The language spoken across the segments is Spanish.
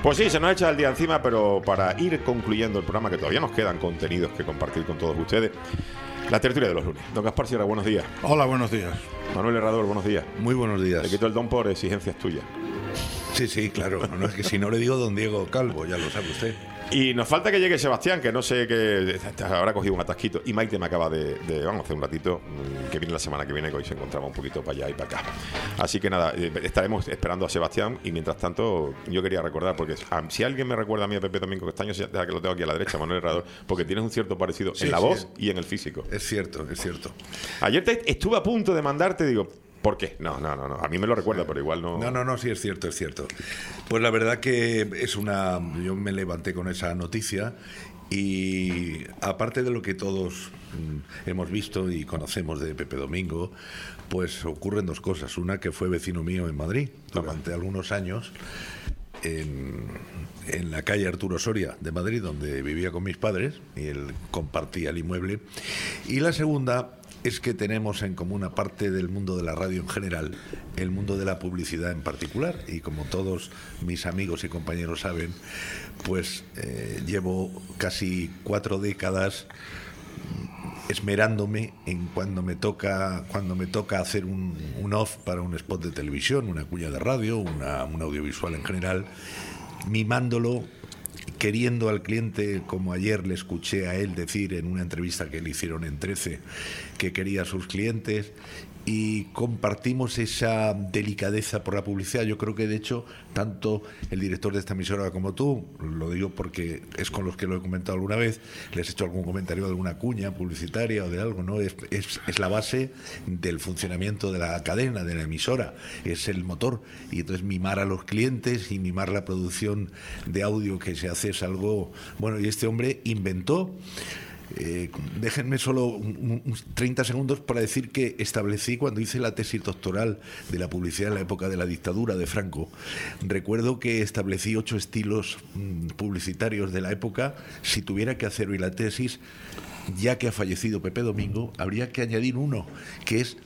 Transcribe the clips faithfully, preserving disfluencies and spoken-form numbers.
Pues sí, se nos echa el día encima, pero para ir concluyendo el programa, que todavía nos quedan contenidos que compartir con todos ustedes, la tertulia de los lunes. Don Gaspar Sierra, buenos días. Hola, buenos días. Manuel Herrador, buenos días. Muy buenos días. Le quito el don por exigencias tuyas. Sí, sí, claro. No, es que si no le digo don Diego Calvo, ya lo sabe usted. Y nos falta que llegue Sebastián, que no sé qué habrá cogido un atasquito. Y Maite me acaba de, de vamos, hace un ratito, que viene la semana que viene, que hoy se encontraba un poquito para allá y para acá. Así que nada, estaremos esperando a Sebastián. Y mientras tanto, yo quería recordar, porque si alguien me recuerda a mí a Pepe Domingo Castaño, deja que lo tengo aquí a la derecha, Manuel Herrador, porque tienes un cierto parecido sí, en la sí, voz y en el físico. Es cierto, es cierto. Ayer te estuve a punto de mandarte, digo, ¿por qué? No, no, no, no. A mí me lo recuerda, pero igual no. No, no, no, sí, es cierto, es cierto. Pues la verdad que es una. Yo me levanté con esa noticia y aparte de lo que todos mm, hemos visto y conocemos de Pepe Domingo, pues ocurren dos cosas. Una, que fue vecino mío en Madrid durante okay. algunos años. En, en la calle Arturo Soria de Madrid, donde vivía con mis padres, y él compartía el inmueble. Y la segunda es que tenemos en común, aparte del mundo de la radio en general, el mundo de la publicidad en particular. Y como todos mis amigos y compañeros saben, pues eh, llevo casi cuatro décadas esmerándome en cuando me toca cuando me toca hacer un, un off para un spot de televisión, una cuña de radio, una, un audiovisual en general, mimándolo, queriendo al cliente, como ayer le escuché a él decir en una entrevista que le hicieron en trece, que quería a sus clientes, y compartimos esa delicadeza por la publicidad. Yo creo que de hecho tanto el director de esta emisora como tú, lo digo porque es con los que lo he comentado alguna vez, les he hecho algún comentario de alguna cuña publicitaria o de algo, ¿no? Es, es, es la base del funcionamiento de la cadena, de la emisora, es el motor, y entonces mimar a los clientes y mimar la producción de audio que se hace es algo bueno. Y este hombre inventó. Eh, déjenme solo un, un, treinta segundos para decir que establecí, cuando hice la tesis doctoral de la publicidad en la época de la dictadura de Franco, recuerdo que establecí ocho estilos mm, publicitarios de la época. Si tuviera que hacer hoy la tesis, ya que ha fallecido Pepe Domingo, habría que añadir uno, que es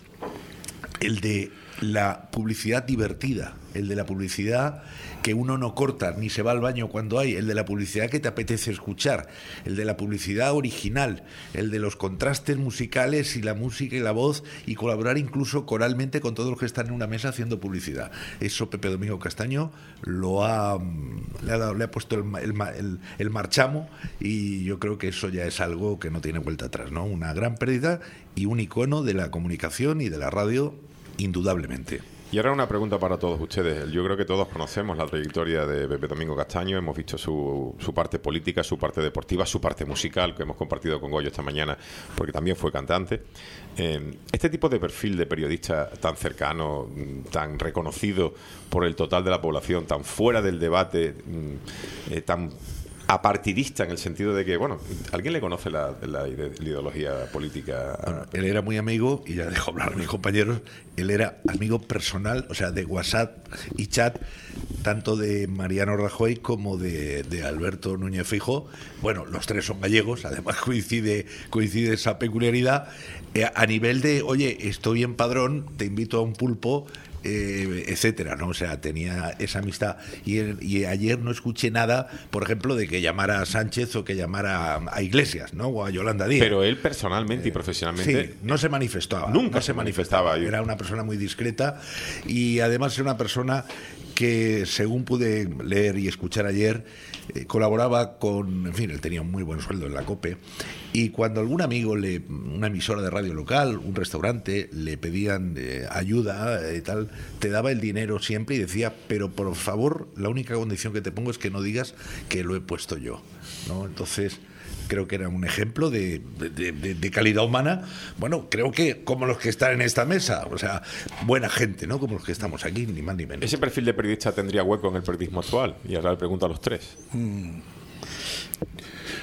el de la publicidad divertida, el de la publicidad que uno no corta ni se va al baño cuando hay, el de la publicidad que te apetece escuchar, el de la publicidad original, el de los contrastes musicales y la música y la voz, y colaborar incluso coralmente con todos los que están en una mesa haciendo publicidad. Eso Pepe Domingo Castaño lo ha le ha, dado, le ha puesto el, el, el, el marchamo, y yo creo que eso ya es algo que no tiene vuelta atrás, ¿no? Una gran pérdida y un icono de la comunicación y de la radio, indudablemente. Y ahora una pregunta para todos ustedes. Yo creo que todos conocemos la trayectoria de Pepe Domingo Castaño, hemos visto su, su parte política, su parte deportiva, su parte musical, que hemos compartido con Goyo esta mañana, porque también fue cantante. Eh, este tipo de perfil de periodista tan cercano, tan reconocido por el total de la población, tan fuera del debate, eh, tan apartidista, en el sentido de que, bueno, ¿alguien le conoce la, la, la ideología política? Bueno, él era muy amigo, y ya dejo hablar a mis compañeros, él era amigo personal, o sea, de WhatsApp y chat, tanto de Mariano Rajoy como de, de Alberto Núñez Feijóo. Bueno, los tres son gallegos, además coincide, coincide esa peculiaridad, eh, a nivel de, oye, estoy en Padrón, te invito a un pulpo, Eh, etcétera, ¿no? O sea, tenía esa amistad. Y, el, y ayer no escuché nada, por ejemplo, de que llamara a Sánchez o que llamara a, a Iglesias, ¿no? O a Yolanda Díaz. Pero él personalmente eh, y profesionalmente... Sí, no se manifestaba. Nunca no se manifestaba. manifestaba. Era una persona muy discreta, y además era una persona que, según pude leer y escuchar ayer, eh, colaboraba con, en fin, él tenía un muy buen sueldo en la COPE, y cuando algún amigo, le, una emisora de radio local, un restaurante, le pedían eh, ayuda y eh, tal, te daba el dinero siempre y decía, pero por favor, la única condición que te pongo es que no digas que lo he puesto yo, ¿no? Entonces, creo que era un ejemplo de, de, de, de calidad humana. Bueno, creo que como los que están en esta mesa, o sea, buena gente, ¿no? Como los que estamos aquí, ni más ni menos. ¿Ese perfil de periodista tendría hueco en el periodismo actual? Y ahora le pregunto a los tres. Mm.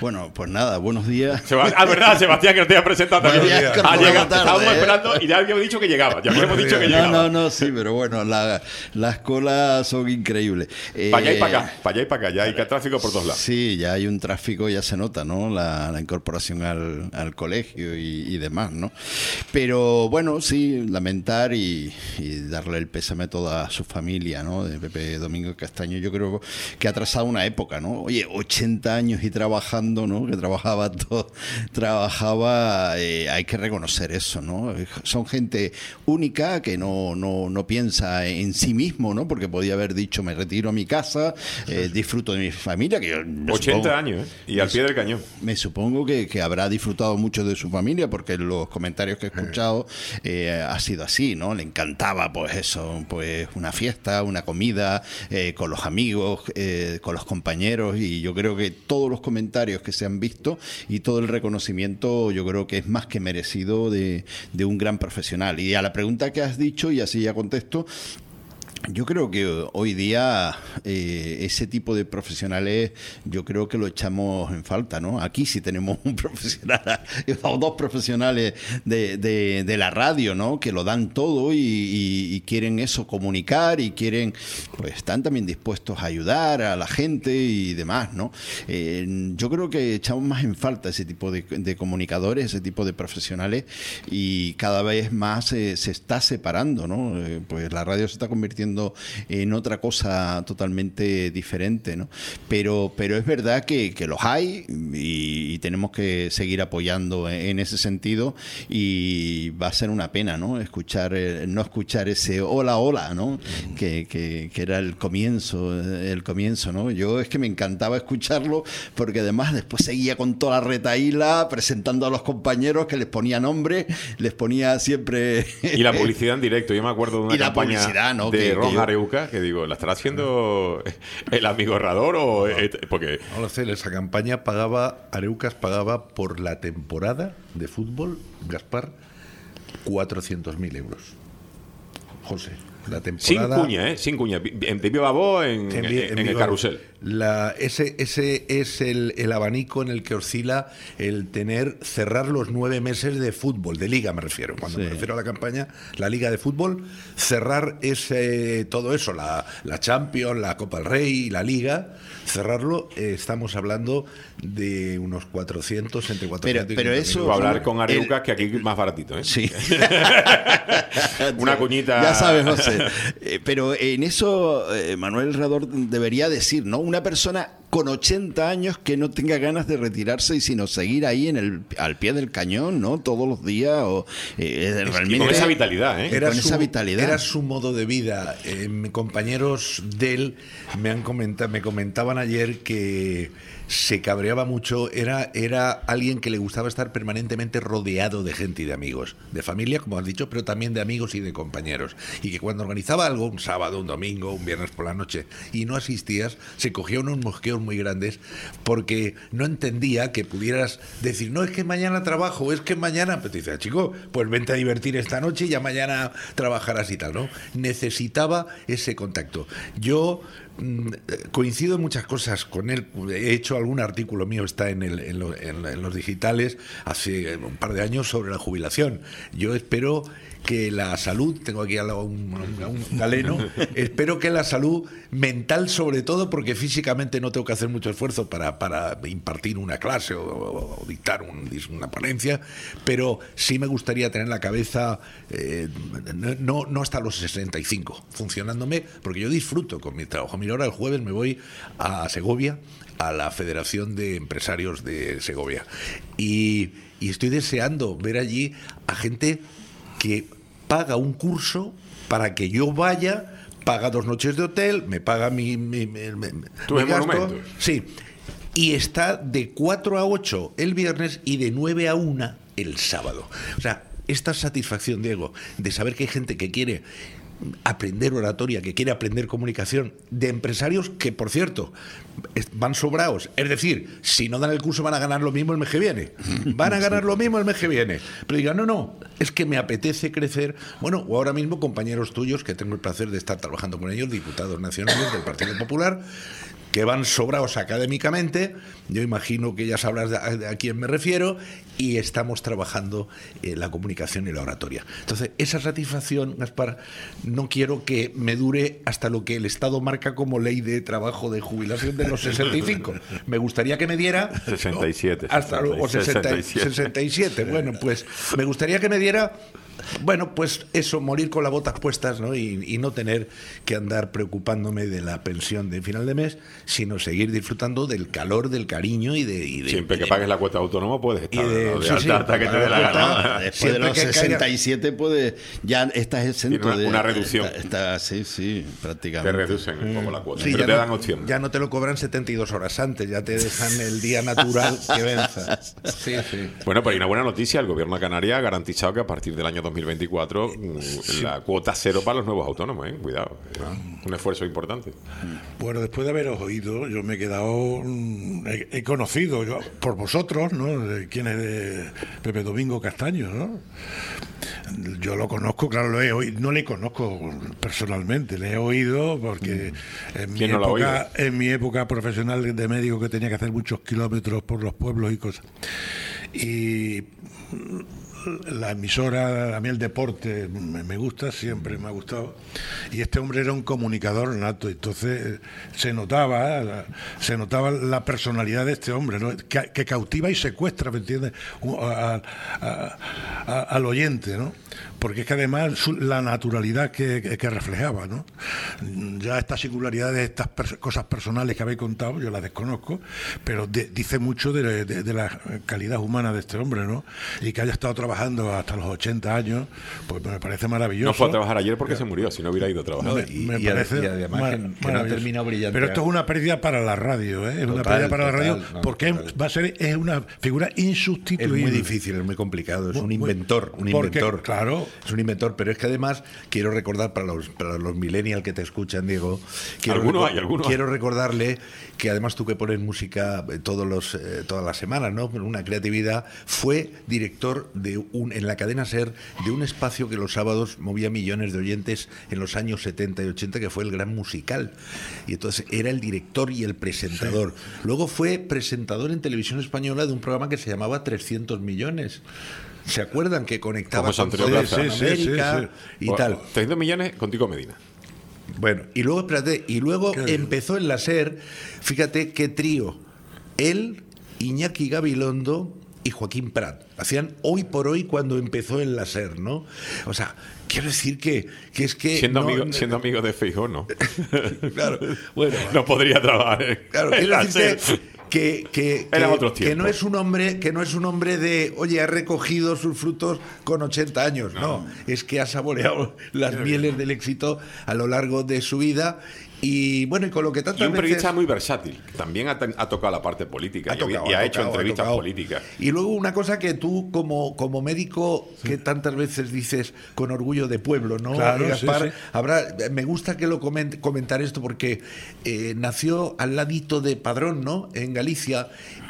Bueno, pues nada, buenos días. Seba- ah, verdad, Sebastián, que no te había presentado también. Buenos días, Ah, por la llega- tarde, estábamos ¿eh? esperando y ya habíamos dicho que llegaba. Ya habíamos dicho que No, llegaba. no, no, sí, pero bueno, la- las colas son increíbles. Eh, Para allá y para acá, para allá y para acá. Ya hay tráfico por todos lados. Sí, ya hay un tráfico, ya se nota, ¿no? La, la incorporación al, al colegio y, y demás, ¿no? Pero bueno, sí, lamentar y, y darle el pésame a toda su familia, ¿no? De Pepe Domingo Castaño. Yo creo que ha trazado una época, ¿no? Oye, ochenta años y trabajando, ¿no? Que trabajaba todo, trabajaba, eh, hay que reconocer eso, ¿no? Son gente única que no, no, no piensa en sí mismo, ¿no? Porque podía haber dicho, me retiro a mi casa, eh, disfruto de mi familia, que yo me ochenta supongo- años, ¿eh? Y al pie del cañón. me supongo que, que habrá disfrutado mucho de su familia, porque en los comentarios que he escuchado eh, ha sido así, ¿no? Le encantaba, pues eso, pues una fiesta, una comida, eh, con los amigos, eh, con los compañeros, y yo creo que todos los comentarios que se han visto y todo el reconocimiento, yo creo que es más que merecido de, de un gran profesional. Y a la pregunta que has dicho, y así ya contesto, yo creo que hoy día eh, ese tipo de profesionales yo creo que lo echamos en falta, ¿no? Aquí sí tenemos un profesional o dos profesionales de, de, de la radio, ¿no? Que lo dan todo y, y, y quieren eso, comunicar, y quieren, pues están también dispuestos a ayudar a la gente y demás, ¿no? Eh, yo creo que echamos más en falta ese tipo de, de comunicadores, ese tipo de profesionales, y cada vez más eh, se está separando, ¿no? Eh, pues la radio se está convirtiendo en otra cosa totalmente diferente, ¿no? Pero, pero es verdad que, que los hay, y, y tenemos que seguir apoyando en, en ese sentido, y va a ser una pena, ¿no? Escuchar, eh, no escuchar ese hola, hola, ¿no? Que, que, que era el comienzo, el comienzo, ¿no? Yo es que me encantaba escucharlo, porque además después seguía con toda la retaíla presentando a los compañeros, que les ponía nombre, les ponía siempre... Y la publicidad en directo. Yo me acuerdo de una Y la campaña publicidad, ¿no? de Que- Ron que yo- Areuca, que digo, ¿la estará haciendo el amigo Herrador o...? eh, Porque... No lo sé, esa campaña pagaba, Areucas pagaba por la temporada de fútbol, Gaspar, cuatrocientos mil euros. José, la Sin temporada... cuña, ¿eh? Sin cuña. En- De viva voz en, En en- vi- en en el viva- carrusel. La, ese ese es el, el abanico en el que oscila el tener, cerrar los nueve meses de fútbol, de liga me refiero. Cuando Sí. me refiero a la campaña, la liga de fútbol, cerrar ese todo eso, la, la Champions, la Copa del Rey, la liga, cerrarlo, eh, estamos hablando de unos cuatrocientos, entre cuatrocientos y pero quinientos eso- mil Voy a euros. hablar con Areucas, que aquí es más baratito, ¿eh? Sí. Una cuñita. Ya sabes, José. Eh, pero en eso eh, Manuel Herrador debería decir, ¿no? Una persona con ochenta años que no tenga ganas de retirarse y sino seguir ahí en el al pie del cañón, ¿no? Todos los días, o eh, realmente Y con esa vitalidad, ¿eh? Era- con esa vitalidad. Era su modo de vida. Eh, mis compañeros de él me han comentado, me comentaban ayer que se cabreaba mucho. Era, era alguien que le gustaba estar permanentemente rodeado de gente y de amigos, de familia, como has dicho, pero también de amigos y de compañeros. Y que cuando organizaba algo, un sábado, un domingo, un viernes por la noche, y no asistías, se cogía unos mosqueos muy grandes, porque no entendía que pudieras decir, no, es que mañana trabajo, es que mañana, pues te dice, chico, pues vente a divertir esta noche y ya mañana trabajarás y tal, ¿no? Necesitaba ese contacto. Yo mm, coincido en muchas cosas con él. He hecho algún artículo mío, está en, el, en, lo- en- en los digitales, hace un par de años, sobre la jubilación. Yo espero que la salud, tengo aquí al lado un, un- un galeno, espero que la salud mental, sobre todo, porque físicamente no tengo que hacer mucho esfuerzo para, para impartir una clase o, o- o dictar un- una ponencia, pero sí me gustaría tener la cabeza, eh, no, no hasta los sesenta y cinco, funcionándome, porque yo disfruto con mi trabajo. Mira, ahora el jueves me voy a Segovia, a la Federación de Empresarios de Segovia, y, y estoy deseando ver allí a gente que paga un curso para que yo vaya, paga dos noches de hotel, me paga mi, mi, mi- mi- Tú mi en gasto. Monumentos. Sí. Y está de cuatro a ocho el viernes y de nueve a una el sábado. O sea, esta satisfacción, Diego, de saber que hay gente que quiere aprender oratoria, que quiere aprender comunicación, de empresarios que, por cierto, van sobrados. Es decir, si no dan el curso van a ganar lo mismo el mes que viene. Van a ganar lo mismo el mes que viene. Pero digan, no, no, es que me apetece crecer. Bueno, o ahora mismo compañeros tuyos, que tengo el placer de estar trabajando con ellos, diputados nacionales del Partido Popular, que van sobrados académicamente. Yo imagino que ya sabrás a, a quién me refiero, y estamos trabajando en la comunicación y la oratoria. Entonces, esa satisfacción, Gaspar, no quiero que me dure hasta lo que el Estado marca como ley de trabajo de jubilación de los sesenta y cinco. Me gustaría que me diera... sesenta y siete. Hasta o sesenta, sesenta y siete. Bueno, pues me gustaría que me diera... Bueno, pues eso, morir con las botas puestas, ¿no? Y, y no tener que andar preocupándome de la pensión de final de mes, sino seguir disfrutando del calor, del cariño y de... Y de Siempre que de, pagues la cuota autónoma puedes estar de, ¿no? de sí, alta sí, hasta que te dé la gana. Después de los sesenta y siete puedes, ya estás exento una, de... una reducción. Está, está, sí, sí, prácticamente. Te reducen un poco la cuota, sí, pero te no, dan opción. Ya no te lo cobran setenta y dos horas antes, ya te dejan el día natural que venza. Sí, sí. Bueno, pero hay una buena noticia. El Gobierno de Canarias ha garantizado que a partir del año dos mil veinticuatro sí. la cuota cero para los nuevos autónomos, ¿eh? Cuidado, ah. un esfuerzo importante. Bueno, después de haberos oído, yo me he quedado, he, he conocido yo, por vosotros, ¿no? De quién es de Pepe Domingo Castaño, ¿no? Yo lo conozco, claro, lo he oído, no le conozco personalmente, le he oído porque en mi, no época, en mi época profesional de médico, que tenía que hacer muchos kilómetros por los pueblos y cosas. Y la emisora, a mí el deporte me, me gusta, siempre me ha gustado, y este hombre era un comunicador nato, entonces se notaba se notaba la personalidad de este hombre, ¿no? que, que cautiva y secuestra, ¿me entiendes?, a, a, a, al oyente, ¿no? Porque es que además su, la naturalidad que, que reflejaba, ¿no? Ya estas singularidades, estas per, cosas personales que habéis contado, yo las desconozco, pero de, dice mucho de, de, de la calidad humana de este hombre, ¿no? Y que haya estado trabajando hasta los ochenta años, pues me parece maravilloso. No fue a trabajar ayer porque se murió, si no hubiera ido a trabajar. No, y, me y parece y además mar, que, que no ha terminado brillante. Pero esto es una pérdida para la radio, ¿eh? Es total, una pérdida para total, la radio, no, porque total. va a ser es una figura insustituible. Es muy difícil, es muy complicado, es un inventor, un porque, inventor. Claro. Es un inventor, pero es que además quiero recordar para los para los millennials que te escuchan, Diego, quiero, ¿Alguno hay, alguno quiero recordarle que además tú, que pones música todos los eh, todas las semanas, ¿no? Una creatividad, fue director de un en la cadena SER de un espacio que los sábados movía millones de oyentes en los años setenta y ochenta, que fue el Gran Musical. Y entonces era el director y el presentador. Sí. Luego fue presentador en Televisión Española de un programa que se llamaba trescientos millones. ¿Se acuerdan que conectaba con toda sí, América sí, sí, sí. y o, tal? trescientos millones contigo Medina. Bueno, y luego, espérate, y luego empezó en la SER, fíjate qué trío, él, Iñaki Gabilondo y Joaquín Prat. Hacían Hoy por Hoy cuando empezó en la SER, ¿no? O sea, quiero decir que, que es que... Siendo, no, amigo, no, siendo amigo de Feijóo, ¿no? Claro, bueno. No podría trabajar, ¿eh? Claro, quiero decirte que, que, que, que no es un hombre, que no es un hombre de, oye, ha recogido sus frutos con ochenta años, no, no es que ha saboreado las mieles del éxito a lo largo de su vida. Y bueno, y con lo que tantas y un periodista veces... muy versátil, que también ha, ha tocado la parte política ha tocado, y ha, ha hecho tocado, entrevistas ha políticas. Y luego una cosa que tú, como, como médico, sí. que tantas veces dices con orgullo de pueblo, ¿no? Claro, Gaspar, sí, sí. Habrá, me gusta que lo comente, comentar esto porque eh, nació al ladito de Padrón, ¿no? En Galicia,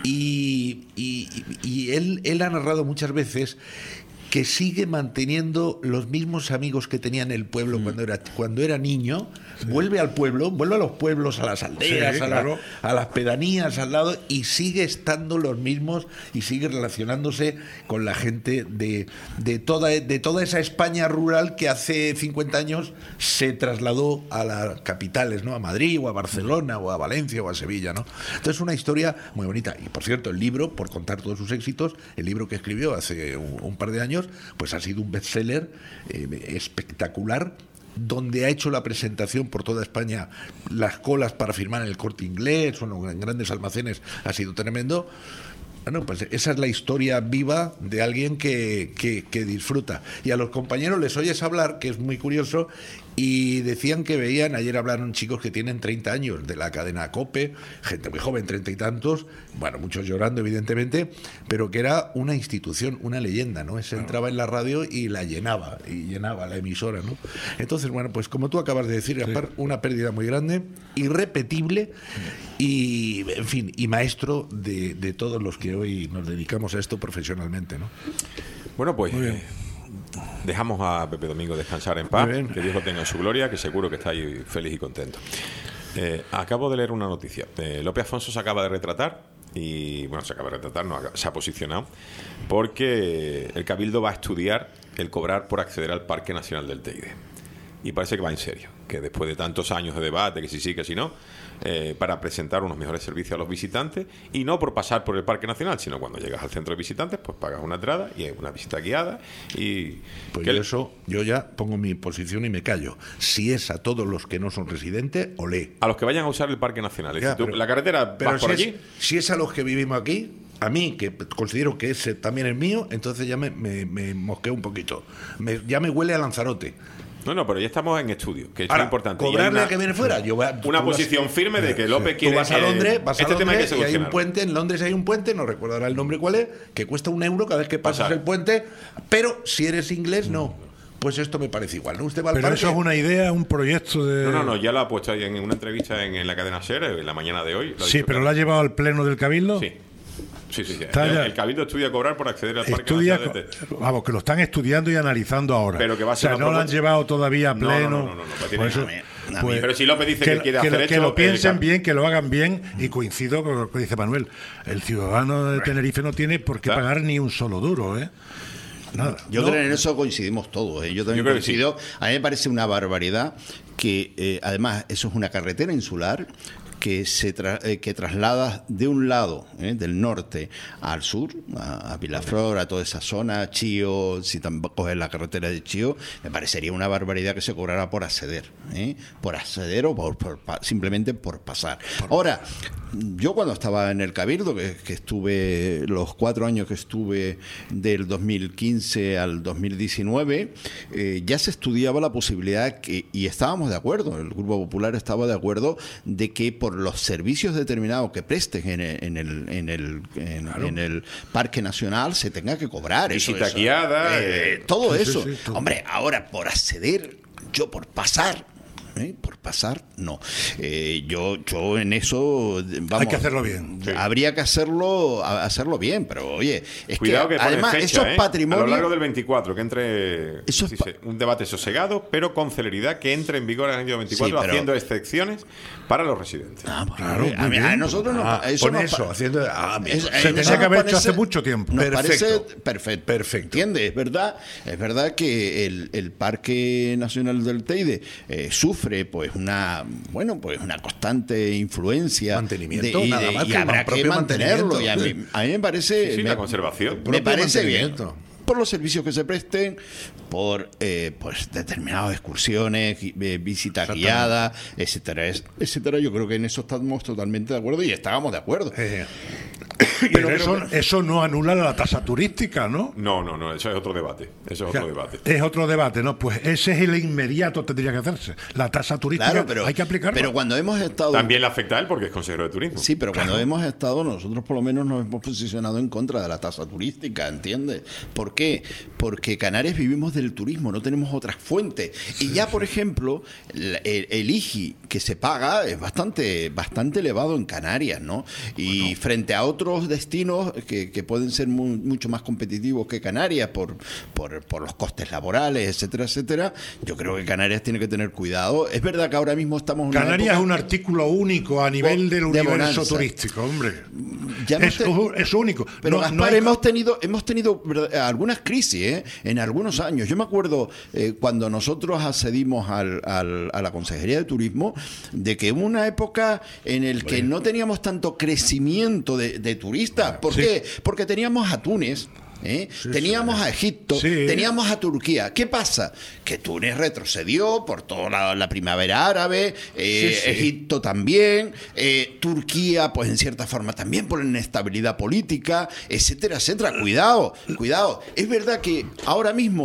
y, y, y él, él ha narrado muchas veces que sigue manteniendo los mismos amigos que tenía en el pueblo mm. cuando era cuando era niño, sí. vuelve al pueblo, vuelve a los pueblos, a las aldeas, sí, a, claro. la, a las pedanías al lado, y sigue estando los mismos y sigue relacionándose con la gente de, de, toda, de toda esa España rural que hace cincuenta años se trasladó a las capitales, ¿no? A Madrid o a Barcelona o a Valencia o a Sevilla, ¿no? Entonces, una historia muy bonita. Y por cierto, el libro, por contar todos sus éxitos, el libro que escribió hace un, un par de años, pues ha sido un bestseller eh, espectacular, donde ha hecho la presentación por toda España, las colas para firmar en el Corte Inglés o en grandes almacenes, ha sido tremendo. Bueno, pues esa es la historia viva de alguien que, que, que disfruta. Y a los compañeros les oyes hablar, que es muy curioso, Y decían que veían, ayer hablaron chicos que tienen treinta años de la cadena COPE, gente muy joven, treinta y tantos, bueno, muchos llorando evidentemente, pero que era una institución, una leyenda, ¿no? Se entraba en la radio y la llenaba, y llenaba la emisora, ¿no? Entonces, bueno, pues como tú acabas de decir, Gaspar, una pérdida muy grande, irrepetible y, en fin, y maestro de, de todos los que hoy nos dedicamos a esto profesionalmente, ¿no? Bueno, pues dejamos a Pepe Domingo descansar en paz, que Dios lo tenga en su gloria, que seguro que está ahí feliz y contento. Eh, acabo de leer una noticia. Eh, Lope Afonso se acaba de retratar y, bueno, se acaba de retratar, no, se ha posicionado, porque el Cabildo va a estudiar el cobrar por acceder al Parque Nacional del Teide. Y parece que va en serio, que después de tantos años de debate, que si sí, que si no, eh, para presentar unos mejores servicios a los visitantes, y no por pasar por el Parque Nacional, sino cuando llegas al centro de visitantes, pues pagas una entrada y hay una visita guiada. Y pues que yo eso, yo ya pongo mi posición y me callo. Si es a todos los que no son residentes, olé. A los que vayan a usar el Parque Nacional. Es Ya, decir, tú, pero- la carretera, Pero vas si por es, allí. si es a los que vivimos aquí, a mí, que considero que ese también es mío, entonces ya me, me, me mosqueo un poquito. Me- ya me huele a Lanzarote. No, no, pero ya estamos en estudio, que es Ahora, muy importante. Y hay cobrarle una- a que viene fuera. Yo voy a- una tú vas- posición firme de que López quiere Tú vas a que Londres, vas a este tema hay que Londres y hay un solucionarlo. puente, en Londres hay un puente, no recuerdo ahora el nombre cuál es, que cuesta un euro cada vez que pasas Pasar. el puente, pero si eres inglés, no. Pues esto me parece igual, ¿no? Usted va al Pero parque. eso es una idea, un proyecto de... No, no, no, ya lo ha puesto ahí en una entrevista en, en la cadena SER, en la mañana de hoy. Lo ha Sí, dicho pero claro. lo ha llevado al pleno del Cabildo. Sí. Sí, sí, sí. Está El, ya- el Cabildo estudia cobrar por acceder al Parque Estudia, Nacional de Teide. vamos, que lo están estudiando y analizando ahora. Pero que va a o sea, ser una no lo han propuesta- llevado todavía a No, no, pleno. no, no, no, no, no, tiene- Por eso, a mí- a pues, Pero si López dice que, lo- quiere que hacer lo, esto, que lo el piensen Cap- bien, que lo hagan bien, y coincido con lo que dice Manuel. El ciudadano de Tenerife no tiene por qué Claro. pagar ni un solo duro, ¿eh? Nada. Yo No. creo que en eso coincidimos todos. ¿eh? Yo también Yo creo que sí. coincido. A mí me parece una barbaridad que, eh, además, eso es una carretera insular que se tra- eh, que traslada de un lado, ¿eh? del norte al sur, a, a Vilaflor, a toda esa zona, Chío, si tampoco coges la carretera de Chío, me parecería una barbaridad que se cobrara por acceder, ¿eh? por acceder o por, por pa- simplemente por pasar. Ahora, yo cuando estaba en el Cabildo, que, que estuve los cuatro años que estuve del dos mil quince al dos mil diecinueve, eh, ya se estudiaba la posibilidad que, y estábamos de acuerdo, el Grupo Popular estaba de acuerdo de que por los servicios determinados que presten en el, en el, en el, en, en el Parque Nacional se tenga que cobrar. Eso, Visita eso. guiada, Eh, eh. todo Sí, sí, eso. sí, todo. Hombre, ahora por acceder, yo por pasar. ¿eh? Por pasar, no. Eh, yo, yo en eso, vamos, Hay que hacerlo bien. Sí. Habría que hacerlo, a- hacerlo bien, pero oye, es Cuidado que, que, pone además fecha, esos ¿eh? patrimonios. A lo largo del veinticuatro, que entre Eso es dice, un debate sosegado, pero con celeridad, que entre en vigor en el año veinticuatro, Sí, pero- haciendo excepciones para los residentes. Ah, pues, Claro, a, muy mí- a bien. nosotros nos Ah, pa- eso pone nos eso, pa- haciendo. Ah, mira. Es- Se eh, tenía eso que nos haber hecho parece- hace mucho tiempo. Nos Perfecto. parece perfecto. Perfecto. ¿Entiendes? Es verdad, es verdad que el, el Parque Nacional del Teide eh, sufre pues una bueno pues una constante influencia Mantenimiento, de- y, nada de- más y que habrá el que propio mantenerlo. Y a, mí, mantenimiento. a mí me parece Sí, sí, me, la conservación. me Propio parece bien. mantenimiento. Por los servicios que se presten, por eh, pues determinadas excursiones, gui- eh, visitas Exactamente. guiadas, etcétera, es- etcétera. Yo creo que en eso estamos totalmente de acuerdo y estábamos de acuerdo. Eh, Pero no eso, creo que- eso no anula la tasa turística, ¿no? No, no, no, eso es otro debate. Eso es O sea, otro debate. es otro debate, ¿no? Pues ese es el inmediato tendría que hacerse. La tasa turística Claro, pero, hay que aplicarla. pero cuando hemos estado... También le afecta a él porque es consejero de turismo. Sí, pero cuando hemos estado, nosotros por lo menos nos hemos posicionado en contra de la tasa turística, ¿entiendes? ¿Por qué? Porque Canarias vivimos del turismo, no tenemos otras fuentes. Y ya, por ejemplo, el, el- el I G I que se paga es bastante, bastante elevado en Canarias, ¿no? Y frente a otros destinos que, que pueden ser mu- mucho más competitivos que Canarias por, por, por los costes laborales, etcétera, etcétera, yo creo que Canarias tiene que tener cuidado. Es verdad que ahora mismo estamos en una Canarias época- es un artículo único a nivel del de universo bonanza. turístico, hombre. Ya no es, te- es único. Pero No- no Gaspar, hay- hemos tenido, hemos tenido verdad, algunas crisis ¿eh? en algunos años. Yo me acuerdo eh, cuando nosotros accedimos al, al- a la Consejería de Turismo, de que hubo una época en el que no teníamos tanto crecimiento de, de turistas. ¿Por Sí. qué? Porque teníamos a Túnez. ¿eh? teníamos a Egipto, Sí. teníamos a Turquía. ¿Qué pasa? Que Túnez retrocedió por toda la, la primavera árabe, eh, Sí, sí. Egipto también, eh, Turquía, pues en cierta forma también por la inestabilidad política, etcétera, etcétera. Cuidado, cuidado. Es verdad que ahora mismo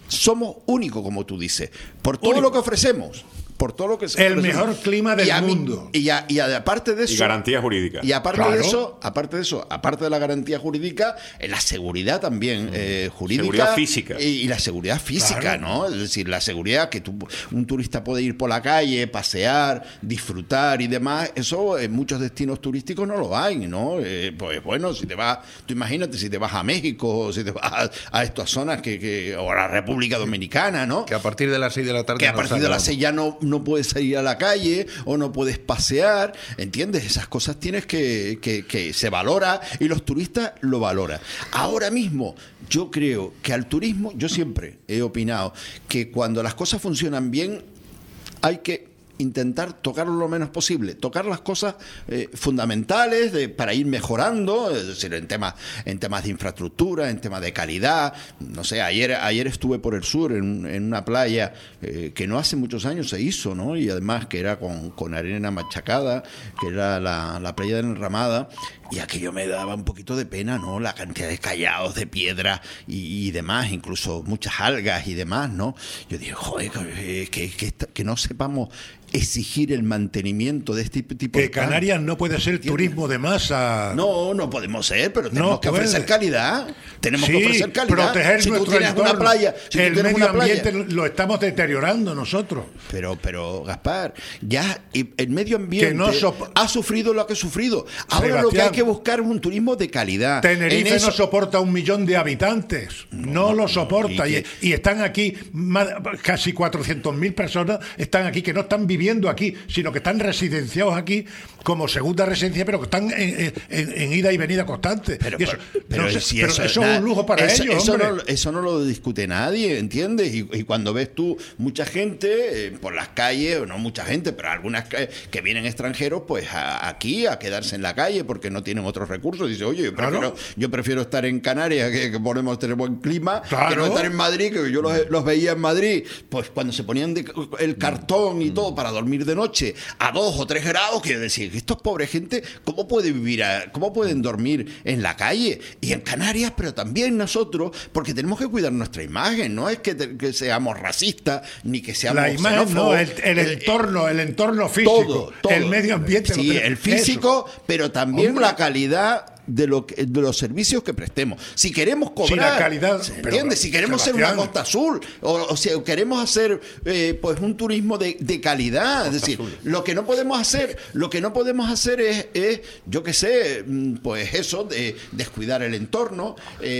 somos únicos, como tú dices, por todo Único. lo que ofrecemos. Por todo lo que se El ofrece. mejor clima del y a mí- mundo. Y, a- y a- aparte de eso. Y garantía jurídica. Y aparte Claro. de eso, aparte de eso, aparte de la garantía jurídica, eh, la seguridad también eh, jurídica. Seguridad física. Y, y la seguridad física, Claro. ¿no? Es decir, la seguridad que tú, un turista puede ir por la calle, pasear, disfrutar y demás, eso en muchos destinos turísticos no lo hay, ¿no? Eh, pues bueno, si te vas, tú imagínate si te vas a México, o si te vas a, a estas zonas que, que, o a la República Dominicana, ¿no? Que a partir de las seis de la tarde Que a no partir de salga. las seis ya no, no puedes salir a la calle o no puedes pasear, ¿entiendes? Esas cosas tienes que, que, que se valora y los turistas lo valoran. Ahora mismo, yo creo que al turismo, yo siempre he opinado que cuando las cosas funcionan bien, hay que intentar tocarlo lo menos posible, tocar las cosas eh, fundamentales de, para ir mejorando, es decir, en temas, en temas de infraestructura, en temas de calidad. No sé, ayer, ayer estuve por el sur en, en una playa eh, que no hace muchos años se hizo, ¿no? Y además que era con, con arena machacada, que era la, la playa de la Enramada, y aquello me daba un poquito de pena, ¿no? La cantidad de callados, de piedra y, y demás, incluso muchas algas y demás, ¿no? Yo dije, joder, que, que, que, que no sepamos exigir el mantenimiento de este tipo Que de planes. Canarias no puede ser turismo de masa. No, no podemos ser, pero tenemos No que puede. ofrecer calidad. Tenemos Sí, que ofrecer calidad. proteger Si tú nuestro tienes entorno. una playa, si tú el tienes medio una playa, ambiente lo estamos deteriorando nosotros. Pero, pero, Gaspar, ya y el medio ambiente Que no sop- ha sufrido lo que ha sufrido. Ahora lo que Sebastián, hay que buscar es un turismo de calidad. Tenerife En eso- no soporta un millón de habitantes, no, lo soporta. y Y, que- y están aquí, más- casi cuatrocientas mil personas están aquí, que no están viviendo aquí, sino que están residenciados aquí como segunda residencia, pero que están en, en- en ida y venida constante. Pero, Y eso, pero- pero no sé, si pero eso, eso na- es un lujo para eso, ellos, eso hombre. no, eso no lo discute nadie, ¿entiendes? Y, y cuando ves tú mucha gente eh, por las calles, o no mucha gente, pero algunas que, que vienen extranjeros, pues a- aquí a quedarse en la calle porque no tienen otros recursos. Dice, oye, yo prefiero, Claro. yo prefiero estar en Canarias, que, que podemos tener buen clima, Claro. que no estar en Madrid, que yo los, los veía en Madrid, pues cuando se ponían de- el cartón y todo para dormir de noche a dos o tres grados, que yo decía, estos pobres gente, ¿cómo puede vivir, a- cómo pueden dormir en la calle? Y en Canarias, pero también nosotros, porque tenemos que cuidar nuestra imagen, no es que, te- que seamos racistas, ni que seamos La imagen, no, xenófobos. el, el Eh, entorno, el entorno físico, todo, todo. el medio ambiente. Sí, lo tenemos- el físico, pero también Hombre. la calidad de, lo que- de los servicios que prestemos. Si queremos cobrar, Sí, la calidad, ¿se pero, entiende? Si queremos ser una Sebastián. Costa Azul, o, o si queremos hacer eh, pues un turismo de, de calidad, es decir, Azul. lo que no podemos hacer, lo que no podemos hacer es, es yo qué sé, mm, pues eso, de descuidar el entorno,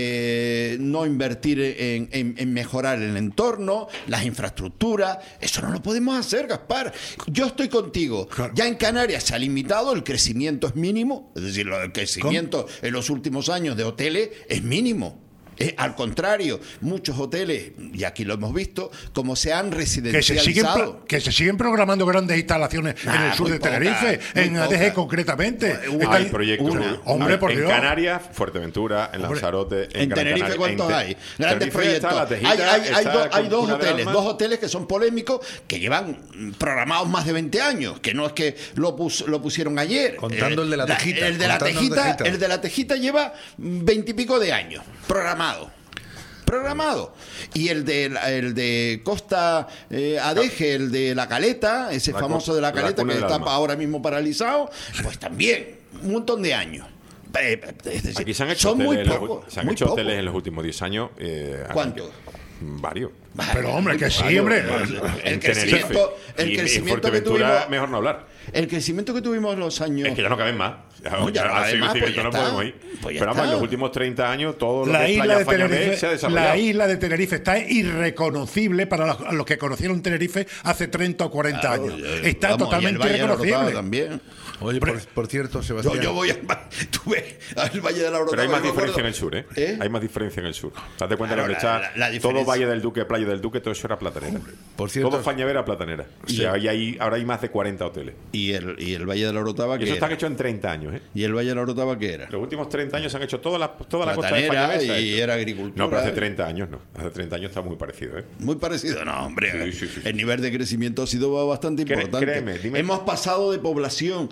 eh, no invertir en, en- en mejorar el entorno, las infraestructuras, eso no lo podemos hacer, Gaspar. Yo estoy contigo. Claro. Ya en Canarias se ha limitado, el crecimiento es mínimo, es decir, lo- el crecimiento en los últimos años de hoteles es mínimo. Eh, al contrario, muchos hoteles, y aquí lo hemos visto, como se han que se, siguen, residencializado. pro- que se siguen programando grandes instalaciones en Ah, el sur muy de pocas, Tenerife, muy en A D G pocas. concretamente. Una- Están- Hay proyectos. una. Hombre, por en Dios. Canarias, Fuerteventura, en Lanzarote, en, En Gran Tenerife, Canaria. ¿cuántos En Te- hay? Grandes Tenerife proyectos. está La Tejita, hay hay, hay, está do- hay dos Cuna del hoteles, Alma. dos hoteles que son polémicos, que llevan mm, programados más de veinte años, que no es que lo, pus- lo pusieron ayer. Contando el de La Tejita, el de la contando el de Tejita, Tejita. el de la Tejita lleva veintipico de años programado. Programado. Y el de la- el de Costa eh, Adeje, el de La Caleta, ese La famoso co- de La la Caleta Cuna que del está Alma. ahora mismo paralizado, pues también un montón de años. Eh, Es decir, Aquí se han hecho, son muy hoteles, en los- pocos. se han muy hecho pocos. hoteles en los últimos diez años. eh, han- ¿Cuántos? Varios. Pero hombre, que sí, Varios, hombre. varios. El En crecimiento- Tenerife. el Y en crecimiento que Fuerteventura, tuvimos- mejor no hablar. El crecimiento que tuvimos en los años. Es que ya no caben más. Ya, No, ya no al caben siglo más, pues civil ya no está. podemos ir. Pues ya Pero vamos, en está. los últimos treinta años todo lo La que es isla, Playa de Fañabé Tenerife, se ha desarrollado. la isla de Tenerife está irreconocible para los, a los que conocieron Tenerife hace treinta o cuarenta Claro, años. eh, Está vamos, y el totalmente Valle de la Orotava irreconocible. también. Oye, por, por cierto, Yo, Sebastián. yo voy al tú ves, al Valle de la Orotava. Pero hay más yo me diferencia acuerdo. en el sur, ¿eh? ¿Eh? Hay más diferencia en el sur. Date cuenta Claro, donde la- está la- la todo diferencia- Valle del Duque, Playa del Duque, todo eso era platanera. Por cierto- todo Fañabé platanera. O sea, ahí hay- ahora hay más de cuarenta hoteles. Y el, y el Valle de la Orotava, Y ¿qué eso era? están hechos en treinta años, ¿eh? ¿Y el Valle de la Orotava qué era? Los últimos treinta años se han hecho toda la, toda la costa de Platanera Fañabé. se ha y hecho. era agricultura. No, pero hace treinta años no. Hace treinta años está muy parecido, ¿eh? Muy parecido, no, hombre. Sí, sí, sí, sí. El nivel de crecimiento ha sido bastante Cre- importante. créeme, dime- Hemos pasado de población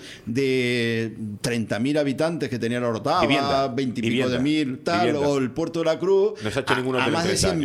de treinta mil habitantes que tenía la Orotava, Vivienda, veinte y pico vivienda, de mil, tal, vivienda. o el Puerto de la Cruz, No se ha hecho a, ningún a hotel en más de treinta cien años. mil.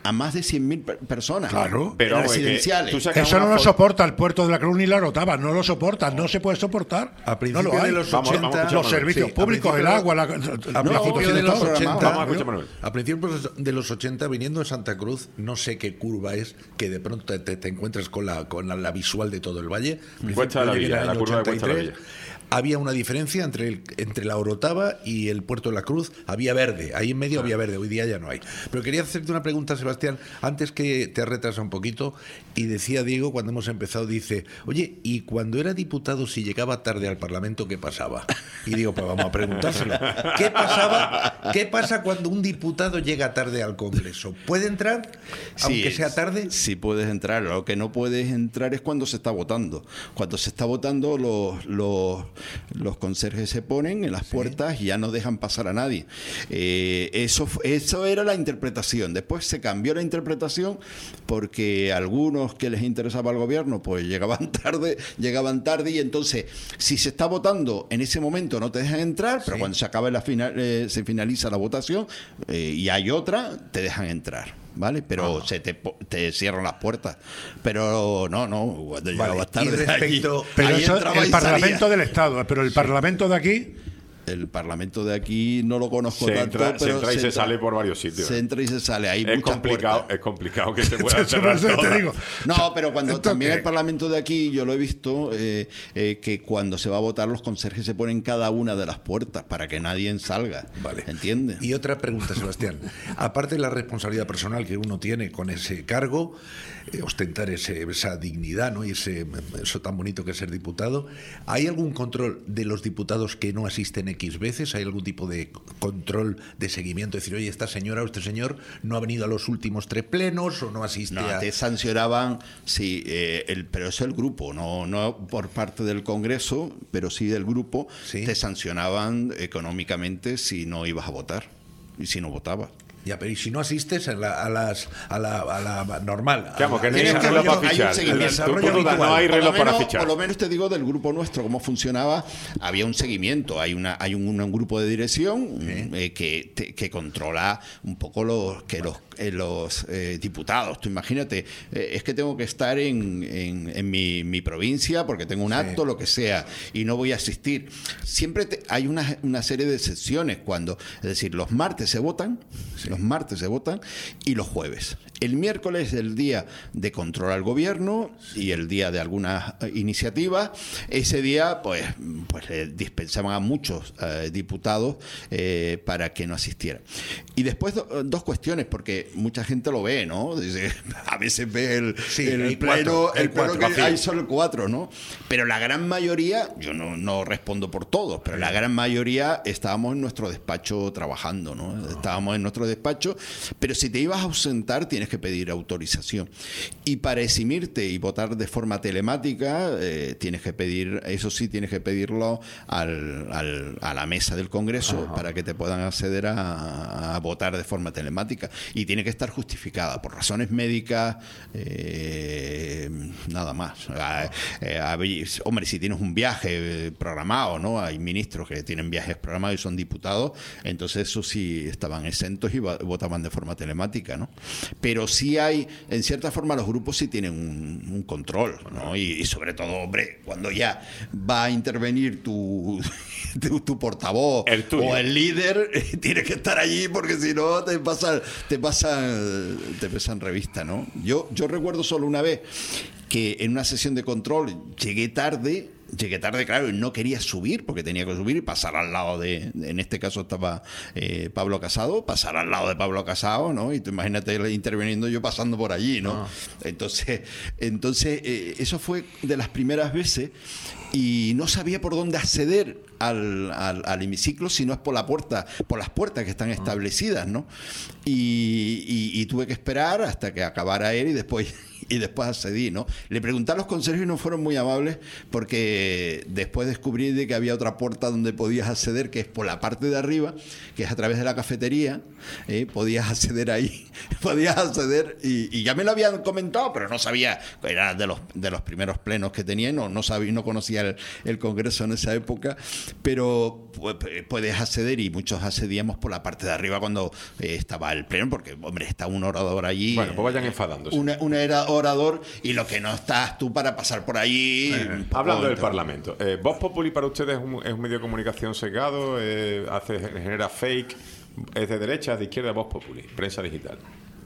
a más de cien mil per personas. Claro. Pero, hombre, que residenciales. tú sacas Eso una no lo foto- soporta el puerto de la Cruz ni la Rotava, no lo soportan, no se puede soportar. A No principios lo hay. de los Vamos, ochenta, vamos a escuchar Los a Manuel. servicios Sí, a públicos, el principios- agua, la, A la principios fotocina de y los todo. ochenta, Vamos a escuchar a Manuel. a principios de los ochenta, viniendo de Santa Cruz, no sé qué curva es, que de pronto te, te encuentras con la con la, la visual de todo el valle. Cuesta de la Yo llegué en Villa, el la año curva de Cuesta de la ochenta y tres. Había una diferencia entre, el, entre la Orotava y el Puerto de la Cruz. Había verde, ahí en medio había verde, hoy día ya no hay. Pero quería hacerte una pregunta, Sebastián, antes que te retrasa un poquito. Y decía Diego, cuando hemos empezado, dice, oye, ¿y cuando era diputado, si llegaba tarde al Parlamento, qué pasaba? Y digo, pues vamos a preguntárselo. ¿Qué pasaba? ¿Qué pasa cuando un diputado llega tarde al Congreso? ¿Puede entrar, aunque Sí, sea tarde? Sí puedes entrar. Lo que no puedes entrar es cuando se está votando. Cuando se está votando, los, los, los conserjes se ponen en las puertas y ya no dejan pasar a nadie. Eh, eso, fu- eso era la interpretación. Después se cambió la interpretación porque algunos que les interesaba al gobierno pues llegaban tarde, llegaban tarde y entonces si se está votando en ese momento no te dejan entrar, pero Sí. cuando se acaba la final, eh, se finaliza la votación eh, y hay otra, te dejan entrar. ¿Vale? Pero se te, po- te cierran las puertas. Pero no, no, cuando llegabas y tarde respecto- allí, Pero ahí eso, entraba el y Parlamento salía. del Estado, pero el Parlamento de aquí, El Parlamento de aquí no lo conozco Se tanto, entra, se pero entra y se entra- sale por varios sitios. Se entra y se sale. Hay Es muchas complicado, puertas. es complicado que se pueda Eso cerrar no sé, te todas. digo. No, pero cuando ¿Esto también qué? el Parlamento de aquí, yo lo he visto, eh, eh, que cuando se va a votar los conserjes se ponen cada una de las puertas para que nadie salga. Vale. ¿Entiendes? Y otra pregunta, Sebastián. Aparte de la responsabilidad personal que uno tiene con ese cargo, eh, ostentar ese, esa dignidad, ¿no? Y ese, eso tan bonito que es ser diputado, ¿hay algún control de los diputados que no asisten X veces? ¿Hay algún tipo de control de seguimiento? Es decir, oye, esta señora o este señor no ha venido a los últimos tres plenos o no asiste No, a... te sancionaban, sí, eh, el, pero es el grupo, no, no por parte del Congreso, pero sí del grupo, Sí. te sancionaban económicamente si no ibas a votar y si no votabas. Ya, pero ¿y si no asistes a la, a las, a la, a la normal? Vamos, que no hay Al Tienes que- reloj para hay un fichar. seguimiento. Tú- tú Desarrollo dudas, habitual. no hay Por lo reloj para menos- fichar. Por lo menos te digo del grupo nuestro, cómo funcionaba. Había un seguimiento, hay una hay un, un grupo de dirección eh, que, te- que controla un poco los que los, eh, los eh, diputados. Tú imagínate, eh, es que tengo que estar en, en, en mi, mi provincia porque tengo un acto, lo que sea, y no voy a asistir. Siempre te- hay una, una serie de excepciones cuando, es decir, los martes se votan, los martes se votan y los jueves. El miércoles es el día de control al gobierno y el día de algunas eh, iniciativas. Ese día, pues, pues le dispensaban a muchos eh, diputados eh, para que no asistieran. Y después do- dos cuestiones, porque mucha gente lo ve, ¿no? Dice, a veces ve el, Sí, el hay pleno, cuatro, hay el pleno cuatro, que vacío. hay solo cuatro, ¿no? Pero la gran mayoría, yo no, no respondo por todos, pero la gran mayoría estábamos en nuestro despacho trabajando, ¿no? Estábamos en nuestro despacho, pero si te ibas a ausentar tienes que pedir autorización. Y para eximirte y votar de forma telemática, eh, tienes que pedir, eso sí, tienes que pedirlo al, al- a la mesa del Congreso para que te puedan acceder a, a votar de forma telemática. Y tiene que estar justificada por razones médicas, eh, nada más. Ah, eh, habéis- hombre, si tienes un viaje eh, programado, ¿no? Hay ministros que tienen viajes programados y son diputados, entonces eso sí estaban exentos y va- votaban de forma telemática, ¿no? Pero sí hay, en cierta forma, los grupos sí tienen un, un control, ¿no? Y, y sobre todo, hombre, cuando ya va a intervenir tu, tu, tu portavoz El tuyo. o el líder, tienes que estar allí porque si no te pasan, te pasan, te pasan revista, ¿no? Yo, yo recuerdo solo una vez que en una sesión de control llegué tarde. Llegué tarde, claro, y no quería subir porque tenía que subir y pasar al lado de, en este caso estaba eh, Pablo Casado, pasar al lado de Pablo Casado, ¿no? Y tú imagínate interviniendo yo pasando por allí, ¿no? Ah. Entonces, entonces eh, eso fue de las primeras veces y no sabía por dónde acceder al, al, al hemiciclo si no es por la puerta, por las puertas que están establecidas, ¿no? Y, y, y tuve que esperar hasta que acabara él y después y después accedí, ¿no? Le pregunté a los consejeros y no fueron muy amables porque después descubrí de que había otra puerta donde podías acceder, que es por la parte de arriba, que es a través de la cafetería, ¿eh? Podías acceder ahí, podías acceder y, y ya me lo habían comentado, pero no sabía, era de los, de los primeros plenos que tenía, no, no sabía, no conocía el, el Congreso en esa época, pero pues, puedes acceder y muchos accedíamos por la parte de arriba cuando eh, estaba el pleno, porque, hombre, está un orador allí. Bueno, pues vayan enfadándose. Una, una era orador y lo que no estás tú para pasar por allí. Eh, hablando del Parlamento, eh, ¿Vox Populi para ustedes es un, es un medio de comunicación sesgado? Eh, hace, genera fake, ¿es de derecha, es de izquierda? Vox Populi, prensa digital.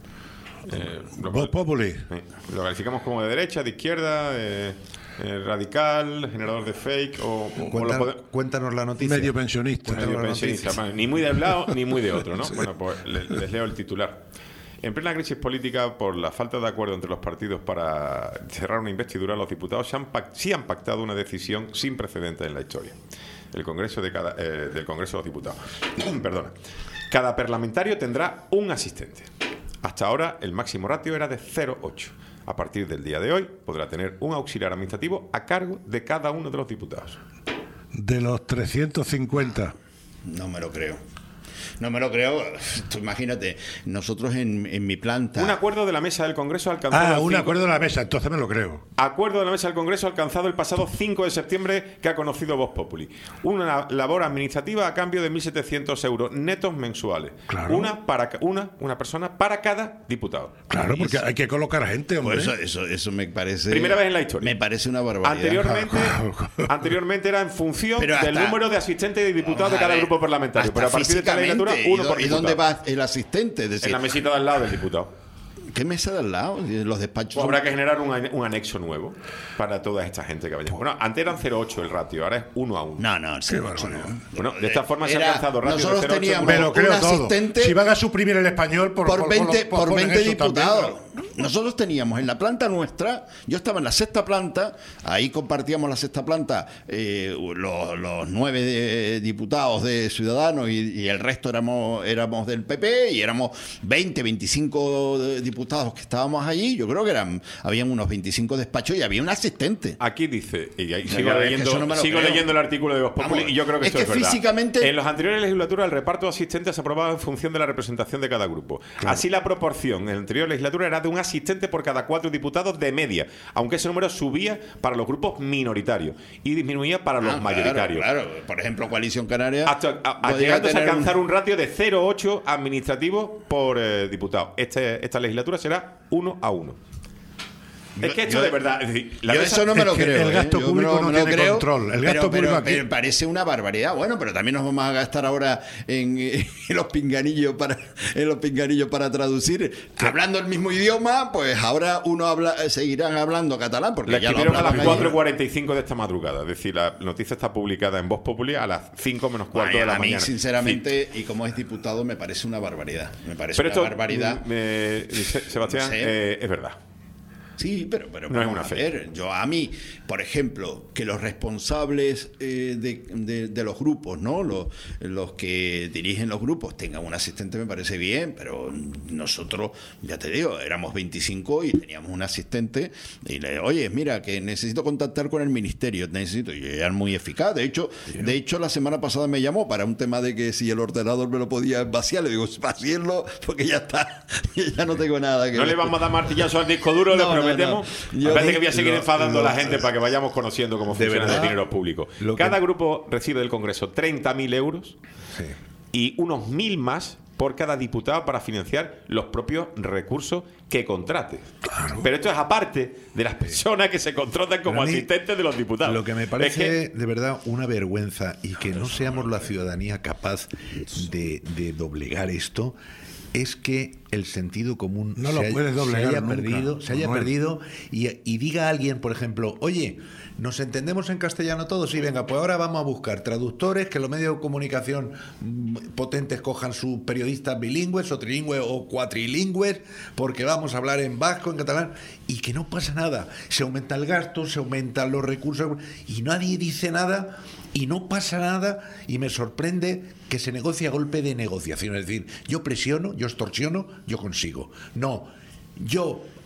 Eh, Vox Populi. Eh, lo calificamos como de derecha, de izquierda, eh, eh, radical, generador de fake o, o Cuéntanos, lo pode- cuéntanos la noticia. Medio pensionista. Cuéntanos medio la pensionista, noticia. vale, ni muy de un lado ni muy de otro, ¿no? Bueno, pues le- les leo el titular. En plena crisis política, por la falta de acuerdo entre los partidos para cerrar una investidura, los diputados sí han, pac- sí han pactado una decisión sin precedentes en la historia. El Congreso de cada, eh, del Congreso de los Diputados. Perdona. Cada parlamentario tendrá un asistente. Hasta ahora el máximo ratio era de cero coma ocho. A partir del día de hoy podrá tener un auxiliar administrativo a cargo de cada uno de los diputados. De los trescientos cincuenta. No me lo creo. No me lo creo. Tú imagínate, nosotros en, en mi planta... Un acuerdo de la mesa del Congreso alcanzado... Ah, el un cinco acuerdo de la mesa, entonces me lo creo. Acuerdo de la mesa del Congreso alcanzado el pasado cinco de septiembre que ha conocido Vox Populi. Una labor administrativa a cambio de mil setecientos euros netos mensuales. Claro. Una para ca- una, una persona para cada diputado. Claro, porque hay que colocar a gente, hombre. Pues eso, eso, eso me parece... Primera vez en la historia. Me parece una barbaridad. Anteriormente, anteriormente era en función Pero hasta- del número de asistentes y diputados Vamos de a cada ver, grupo parlamentario. hasta Pero a partir de esta legislatura, físicamente, uno ¿y por dó- ¿Y diputado. dónde va el asistente? Es decir, En la mesita de al lado del diputado. ¿qué mesa de al lado? Los despachos... O son- habrá que generar un, ane- un anexo nuevo para toda esta gente que vaya. Bueno, antes eran cero coma ocho el ratio, ahora es uno a uno. No, no, sí, barbaridad. no. Bueno, de esta forma se ha Era- alcanzado ratios de nosotros cero coma ocho. teníamos- Me lo un creo todo. asistente- Si van a suprimir el español por, por veinte, por- por ponen veinte eso también, diputados. claro. Nosotros teníamos en la planta nuestra, yo estaba en la sexta planta, ahí compartíamos la sexta planta, eh, los, los nueve de- diputados de Ciudadanos y, y el resto éramos, éramos del P P y éramos veinte, veinticinco de- diputados que estábamos allí. Yo creo que eran, habían unos veinticinco despachos y había un asistente. Aquí dice, y ahí No, sigo, no, es que leyendo, eso no me lo sigo creo. leyendo el artículo de Vox Populi Vamos, y yo creo que es esto que es verdad. físicamente- En las anteriores legislaturas el reparto de asistentes se aprobaba en función de la representación de cada grupo. Así la proporción en la anterior legislatura era de un asistente por cada cuatro diputados de media, aunque ese número subía para los grupos minoritarios y disminuía para los Ah, mayoritarios. Claro, claro. Por ejemplo, Coalición Canaria. Hasta, a- a- podía llegándose a tener un- alcanzar un ratio de cero coma ocho administrativo por eh, diputado. Este, esta legislatura será uno a uno. Es que esto yo- de verdad. Es decir, la Yo mesa- eso no me es lo que creo. el gasto ¿eh? Yo público me lo- no me lo tiene creo, control. El pero- gasto pero- público aquí- pero parece una barbaridad. Bueno, pero también nos vamos a gastar ahora en, en los pinganillos para en los pinganillos para traducir. Hablando el mismo idioma, pues ahora uno habla, seguirán hablando catalán porque La ya lo escribieron a las hablaban cuatro y allí. cuarenta y cinco de esta madrugada. Es decir, la noticia está publicada en Vox Populi a las cinco menos cuarto Vaya, de la a mí, mañana. sinceramente, y como es diputado, me parece una barbaridad. Me parece Pero una esto, barbaridad. mm, eh, Se- Sebastián, No sé. eh, es verdad. Sí, pero, pero No es vamos una a fe. ver, yo a mí, por ejemplo, que los responsables eh, de, de- de los grupos, ¿no? Los, los que dirigen los grupos tengan un asistente me parece bien, pero nosotros, ya te digo, éramos veinticinco y teníamos un asistente y le, oye, mira, que necesito contactar con el ministerio, necesito, y era muy eficaz. De hecho, de hecho, la semana pasada me llamó para un tema de que si el ordenador me lo podía vaciar, le digo, vacíenlo, porque ya está, ya no tengo nada que No ver. le vamos a dar martillazo al disco duro, No, le no, prometemos. no. Yo- Me parece que voy a seguir lo- enfadando a la lo- gente para que vayamos conociendo cómo De funciona el verdad, dinero público. lo que- Cada grupo recibe del Congreso treinta mil euros Sí. y unos mil más por cada diputado para financiar los propios recursos que contrate. Pero esto es aparte de las personas que se contratan como Pero a mí, asistentes de los diputados. Lo que me Es parece de verdad una vergüenza y que no seamos la ciudadanía capaz de, de doblegar esto es que el sentido común No lo se, puedes se doblegar haya nunca, perdido, se haya Manuel. perdido y, y diga a alguien, por ejemplo, oye, ¿nos entendemos en castellano todos? Sí, venga, pues ahora vamos a buscar traductores, que los medios de comunicación mm, potentes cojan sus periodistas bilingües o trilingües o cuatrilingües, porque vamos a hablar en vasco, en catalán, y que no pasa nada. Se aumenta el gasto, se aumentan los recursos, y nadie dice nada, y no pasa nada, y me sorprende que se negocie a golpe de negociación. Es decir, yo presiono, yo extorsiono, yo consigo. No, yo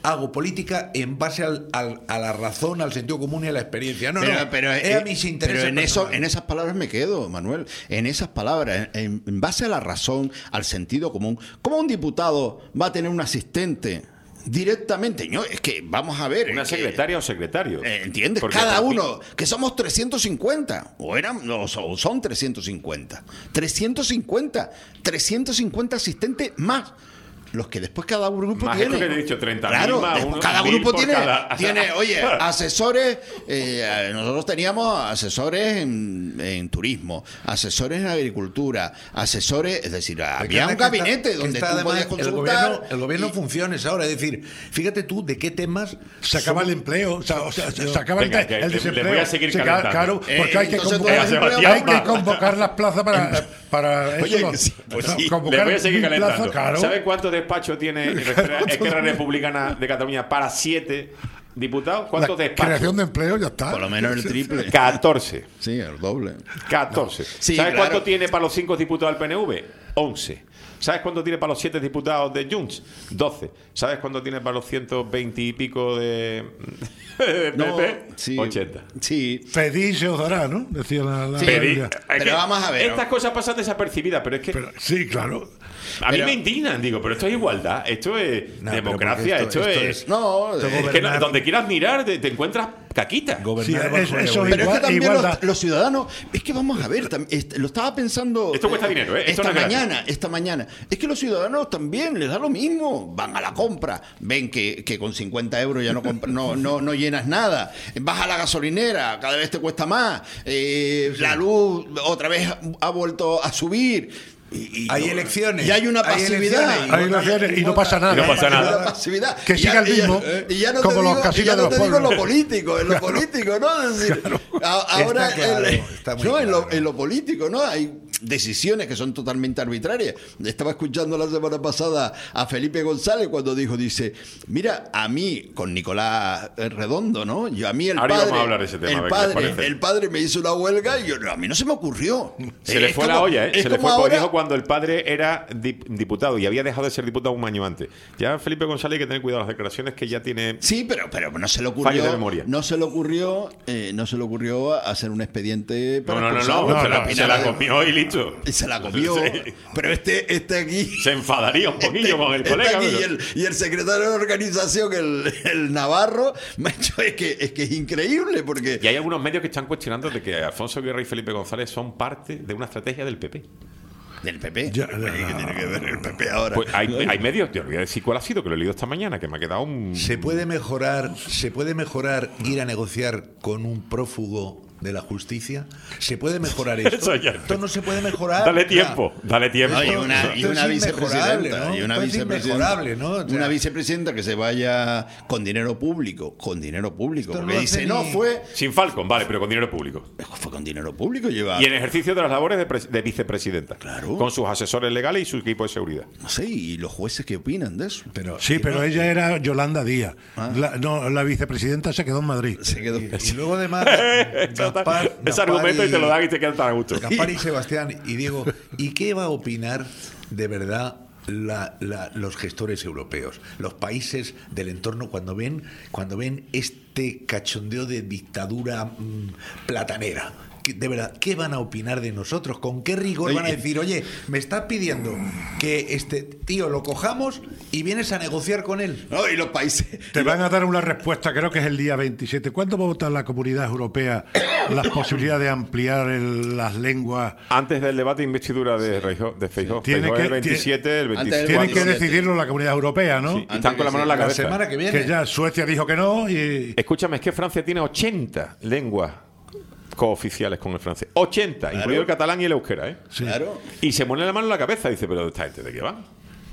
hago política en base al, al, a la razón, al sentido común y a la experiencia. No, pero, no, pero, es eh, a mis intereses pero en, eso, personales. en esas palabras me quedo, Manuel. En esas palabras, en, en base a la razón, al sentido común. ¿Cómo un diputado va a tener un asistente directamente? No, es que vamos a ver. Una es que, secretaria o secretario. eh, ¿Entiendes? Porque Cada también- uno, que somos trescientos cincuenta, o eran, no, son, son trescientos cincuenta. trescientos cincuenta, trescientos cincuenta asistentes más. Los que después cada grupo Más tiene. esto que he dicho, treinta mil Claro, más, después unos cada mil grupo por tiene, cada- tiene, oye, asesores. eh, nosotros teníamos asesores en, en turismo, asesores en agricultura, asesores, es decir, había un Que está- gabinete que donde está tú además podías el consultar. gobierno, el gobierno y- funciona esa hora. Es decir, fíjate tú de qué temas Se acaba el empleo, o sea, o sea, se acaba el, Venga, que el le- le desempleo. voy a seguir Se ca- calentando. claro, Eh, porque hay que entonces convocar, todo el empleo hay va- que convocar las plazas para, para eso. Oye, lo- que sí, pues sí. convocar Le voy a seguir mil plazas, calentando. claro. ¿Saben cuánto despacho tiene Esquerra Esquerra Republicana de Cataluña para siete diputados? La ¿Cuántos despachos? creación de empleo ya está. Por lo menos el triple. catorce. Sí, el doble. catorce. Sí, ¿Sabes claro. cuánto tiene para los cinco diputados del P N V? once. ¿Sabes cuánto tiene para los siete diputados de Junts? doce. ¿Sabes cuánto tiene para los ciento veinte y pico de, de P P? No, sí, ochenta. Sí. Pedí se os dará, ¿no? Decía la, la Sí. Pedí- Biblia. es Pero que vamos a ver. Estas cosas pasan desapercibidas, pero es que Pero, sí, claro. a mí pero- me indignan, digo, pero esto es igualdad, esto es No, pero democracia, porque esto, esto- esto es... es- No, Esto eh, es que no- gobernar- donde quieras mirar te, te encuentras caquita. gobernar Sí, bajo es- el eso egoísmo. pero es igual- que también igualdad. los, los ciudadanos, es que vamos a ver, tam- este, lo estaba pensando. Esto cuesta dinero, ¿eh? Esto Esta no es gratis. mañana, esta mañana. Es que los ciudadanos también les da lo mismo. Van a la compra, ven que, que con cincuenta euros ya no, compra- no, no, no llenas nada. Vas a la gasolinera, cada vez te cuesta más. Eh, La luz otra vez ha vuelto a subir. Y, y Hay no- elecciones. Y hay una Hay pasividad. elecciones Hay elecciones y no pasa nada. Y no pasa Hay una nada. pasividad. Que Y siga ya- el y ya- mismo, y ya no como te los digo, casinos y ya de no los te digo en lo pueblos. político, en lo político, ¿no? Es decir, a- ahora Está claro, el- está muy no, en, lo, claro. en lo político, ¿no? Hay decisiones que son totalmente arbitrarias. Estaba escuchando la semana pasada a Felipe González cuando dijo, dice, mira, a mí, con Nicolás Redondo, ¿no? Yo a mí el Ahora padre, vamos a hablar de ese tema, el a ver qué les padre, parece. el padre me hizo una huelga y yo, no, a mí no se me ocurrió. Se Eh, le es fue la como- olla, ¿eh? es Se le como fue, porque ahora- dijo cuando el padre era dip- diputado y había dejado de ser diputado un año antes. Ya Felipe González hay que tener cuidado las declaraciones que ya tiene... Sí, pero, pero no se le Fallo de ocurrió. memoria. No se le ocurrió, eh, no se le ocurrió hacer un expediente No, para no, no, no, expulsarlo. se, no, la, no, se la de- comió y listo. Y se la comió. Sí. Pero este, este aquí. Se enfadaría un poquillo este- con el este colega. aquí pero- y, el, y el secretario de organización, el, el Navarro, macho, es que, es que es increíble porque. Y hay algunos medios que están cuestionando de que Alfonso Guerra y Felipe González son parte de una estrategia del P P. Del P P. Ya, Oye, ¿qué tiene que ver el P P ahora? Pues hay, hay medios, yo no voy a decir cuál ha sido, que lo he leído esta mañana, que me ha quedado un... ¿Se puede mejorar, se puede mejorar ir a negociar con un prófugo de la justicia? ¿Se puede mejorar esto? Eso ya- Esto no se puede mejorar. Dale O sea, tiempo, dale tiempo. No, y una, y Esto una es inmejorable, vicepresidenta, ¿no? y una Esto es vicepresidenta, inmejorable, ¿no? O sea, una vicepresidenta que se vaya con dinero público, con dinero público, Esto porque no dice, hace no, ni- fue, Sin Falcon, vale, pero con dinero público. fue con dinero público, lleva, Y en ejercicio de las labores de, pres- de vicepresidenta. Claro. Con sus asesores legales y su equipo de seguridad. no sé, y los jueces qué opinan de eso. pero, Sí, pero ella era Yolanda Díaz. Ah. La, no, la vicepresidenta se quedó en Madrid. Se quedó. Y luego además, Eso está- Gaspar, ese Gaspar argumento y te lo y- dan y te quedan tan a gusto. Gaspar y Sebastián y Diego, ¿y qué va a opinar de verdad la- la- los gestores europeos, los países del entorno cuando ven cuando ven este cachondeo de dictadura mm, platanera? ¿Qué- De verdad, ¿qué van a opinar de nosotros? ¿Con qué rigor Oye, van a decir, oye, me estás pidiendo que este tío lo cojamos y vienes a negociar con él? No, y los países. Te van a dar una respuesta, creo que es el día veintisiete. ¿Cuándo va a votar la Comunidad Europea las posibilidades de ampliar el- las lenguas? Antes del debate de investidura de, Reijo- de Feijóo. Tiene Feijóo que- el veintisiete, el Antes del veinticuatro. Tienen que veintisiete. decidirlo la Comunidad Europea, ¿no? Sí, y están con la mano en la La cabeza. semana que viene. Que ya Suecia dijo que no y... Escúchame, es que Francia tiene ochenta lenguas cooficiales con el francés. ochenta, Claro. incluido el catalán y el euskera, ¿eh? Sí. Claro. Y se pone la mano en la cabeza y dice, pero ¿esta gente de qué va?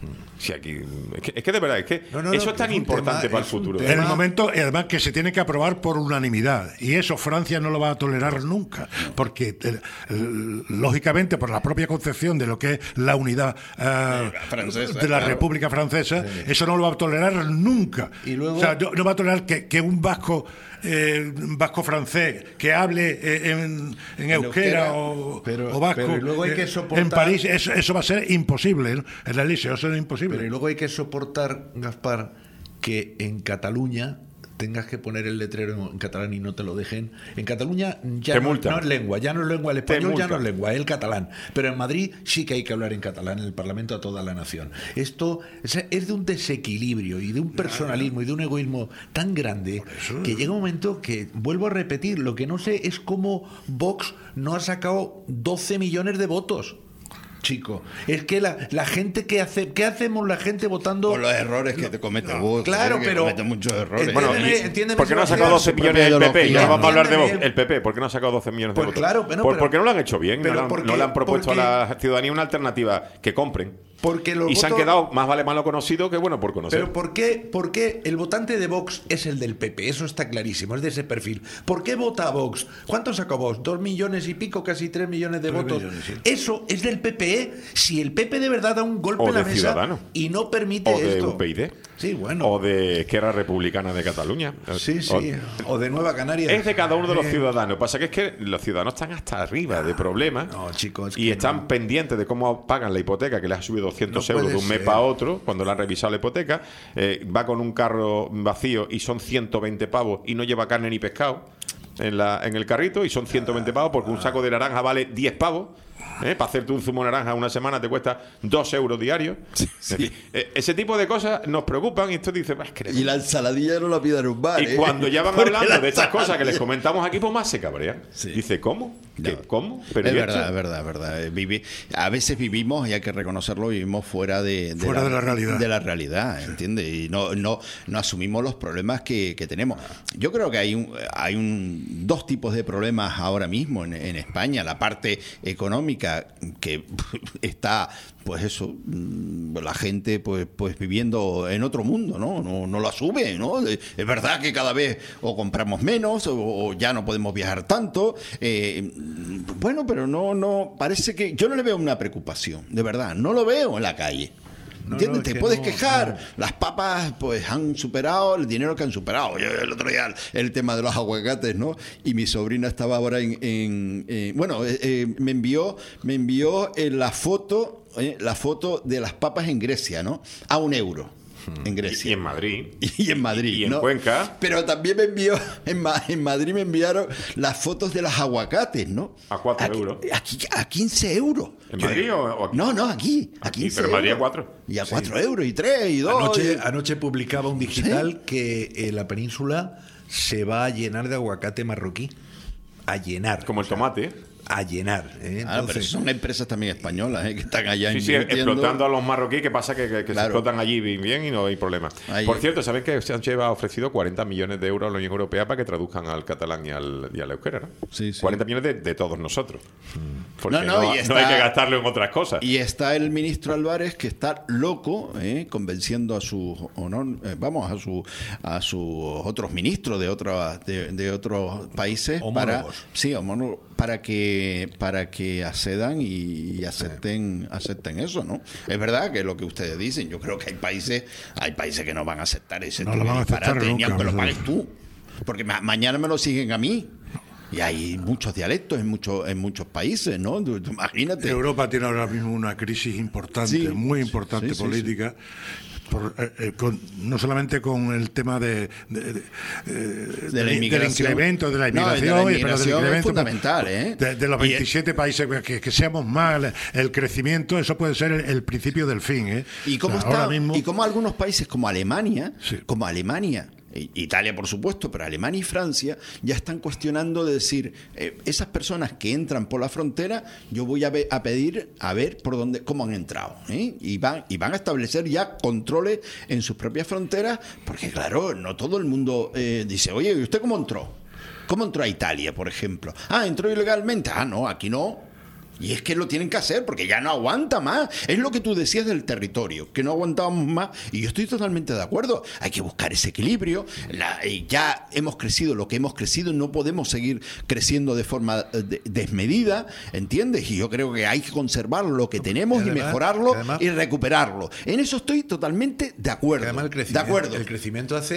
Si aquí, es, que, es que de verdad, es que No, no, eso no, es tan es un importante tema- para el es un futuro. tema- En el momento, y además que se tiene que aprobar por unanimidad. Y eso Francia no lo va a tolerar nunca. Porque, eh, eh, lógicamente, por la propia concepción de lo que es la unidad eh, Francesa, de la claro. República Francesa, eso no lo va a tolerar nunca. Y luego- O sea, no, no va a tolerar que, que un vasco eh, un vasco francés que hable eh, en, en euskera euskera, o, pero- o vasco pero y luego hay que eh, soportar- en París, eso, eso va a ser imposible. ¿no? En el liceo, eso es imposible. Pero y luego hay que soportar, Gaspar, que en Cataluña tengas que poner el letrero en catalán y no te lo dejen. En Cataluña ya no, no es lengua, ya no es lengua, el español ya no es lengua, es el catalán. Pero en Madrid sí que hay que hablar en catalán, en el Parlamento a toda la nación. Esto es, es de un desequilibrio y de un personalismo y de un egoísmo tan grande que llega un momento que, vuelvo a repetir, lo que no sé es cómo Vox no ha sacado doce millones de votos. Chico, es que la, la gente que hace, ¿qué hacemos la gente votando? Por los errores que te comete no, vos. Claro, que pero comete muchos errores. Bueno, entiéndeme, entiéndeme, ¿por qué no ha sacado doce millones el P P? Ya vamos a hablar de Vox. El P P, ¿por qué no ha sacado doce millones de pues votos? Claro, bueno, ¿Por, pero, porque no lo han hecho bien, no, porque, no le han propuesto porque, a la ciudadanía una alternativa que compren. Porque los y se votos, han quedado más vale malo conocido que bueno por conocer. Pero ¿por qué, ¿por qué el votante de Vox es el del P P? Eso está clarísimo, es de ese perfil. ¿Por qué vota a Vox? ¿Cuánto sacó Vox? Dos millones y pico, casi tres millones de tres votos. Millones, sí. Eso es del P P. Si el P P de verdad da un golpe o en la de mesa Ciudadanos. y no permite o de esto. U P y D. Sí, bueno. O de Esquerra Republicana de Cataluña. Sí, sí. O, o de Nueva Canarias. Es de cada uno de los ciudadanos. Pasa que es que los ciudadanos están hasta arriba de problemas. No, chicos. Y están no. pendientes de cómo pagan la hipoteca, que les ha subido doscientos no euros de un mes ser. para otro, cuando le han revisado la hipoteca. Eh, va con un carro vacío y son ciento veinte pavos y no lleva carne ni pescado en, la, en el carrito, y son ciento veinte pavos porque un saco de naranja vale diez pavos. ¿Eh? Para hacerte un zumo de naranja una semana te cuesta dos euros diarios. Sí, sí. Es decir, eh, ese tipo de cosas nos preocupan y esto dice, es que y la ensaladilla no la piden en un bar. Y ¿eh? cuando ya van Porque hablando de estas cosas que les comentamos aquí, pues más se cabrean. Sí. Dice, ¿cómo? ¿Qué? No. ¿Cómo? Pero es ¿y verdad, esto? es verdad, es verdad. Vivi, a veces vivimos, y hay que reconocerlo, vivimos fuera de, de, fuera la, de la realidad. De la realidad, ¿entiendes? Y no, no, no asumimos los problemas que, que tenemos. Yo creo que hay un, hay un dos tipos de problemas ahora mismo en, en España. La parte económica, que está, pues eso, la gente pues pues viviendo en otro mundo, ¿no? No, no la sube, ¿no? Es verdad que cada vez o compramos menos o, o ya no podemos viajar tanto. Eh, bueno, pero no, no, parece que yo no le veo una preocupación, de verdad, no lo veo en la calle. No, ¿Entiendes? no, Te que puedes no, quejar. no. Las papas pues han superado el dinero que han superado. Yo, el otro día el tema de los aguacates, ¿no? Y mi sobrina estaba ahora en... en, en bueno, eh, eh, me envió, me envió eh, la foto, eh, la foto de las papas en Grecia, ¿no? A un euro. En Grecia. Y en Madrid. Y en Madrid. Y en ¿no? Cuenca. Pero también me envió, en, Ma- en Madrid me enviaron las fotos de los aguacates, ¿no? A cuatro euros. Aquí, a quince euros. ¿En Madrid o, o aquí? No, no, aquí. A Aquí, quince pero en Madrid a euros. cuatro. Y a cuatro euros, y tres, y dos. Anoche, y- anoche publicaba un digital Sí. que eh, la península se va a llenar de aguacate marroquí. A llenar. Como el tomate. A llenar. ¿eh? Ah, pero Entonces, son empresas también españolas, ¿eh? Que están allá Sí, sí, invirtiendo. explotando a los marroquíes, que pasa que, que, que Claro. se explotan allí bien y no hay problema. Ahí. Por cierto, ¿sabéis que Sánchez ha ofrecido cuarenta millones de euros a la Unión Europea para que traduzcan al catalán y al, y al euskera, ¿no? Sí, sí. cuarenta millones de, de todos nosotros. Porque No, no, no, y no está- hay que gastarlo en otras cosas. Y está el ministro Álvarez, que está loco, ¿eh? Convenciendo a sus honor, eh, vamos, a su a sus otros ministros de otros de, de otros países para Homólogos. sí, homólogos, para que para que accedan y, y acepten acepten eso, ¿no? Es verdad que lo que ustedes dicen, yo creo que hay países hay países que no van a aceptar ese No tipo lo de van a aceptar disparate, ni nunca, aunque lo ¿verdad? pagues tú, porque ma- mañana me lo siguen a mí. Y hay muchos dialectos en muchos en muchos países, ¿no? Tú- tú imagínate. Europa tiene ahora mismo una crisis importante, Sí. muy importante Sí, sí, política. Por, eh, eh, con- no solamente con el tema de, de, de- eh, De la del- del inmigración. incremento de la No, de la inmigración, y- pero del inmigración es incremento, fundamental, ¿eh? de, de los Y- veintisiete países que, que seamos más, el, el crecimiento, eso puede ser el, el principio del fin, ¿eh? ¿Y cómo, O sea, está, ahora mismo, y cómo algunos países como Alemania, Sí. como Alemania, i- Italia por supuesto, pero Alemania y Francia ya están cuestionando de decir, eh, esas personas que entran por la frontera, yo voy a, ve- a pedir a ver por dónde, cómo han entrado, ¿eh? y van y van a establecer ya controles en sus propias fronteras, porque claro, no todo el mundo eh, dice, oye, ¿y usted cómo entró? ¿Cómo entró a Italia, por ejemplo? Ah, entró ilegalmente. Ah, no, aquí no. Y es que lo tienen que hacer porque ya no aguanta más. Es lo que tú decías del territorio, que no aguantábamos más. Y yo estoy totalmente de acuerdo. Hay que buscar ese equilibrio. La- eh, ya hemos crecido lo que hemos crecido. No podemos seguir creciendo de forma eh, de- desmedida, ¿entiendes? Y yo creo que hay que conservar lo que tenemos y, además- mejorarlo además- y recuperarlo. En eso estoy totalmente de acuerdo. que además el de crecimiento, acuerdo. el crecimiento hace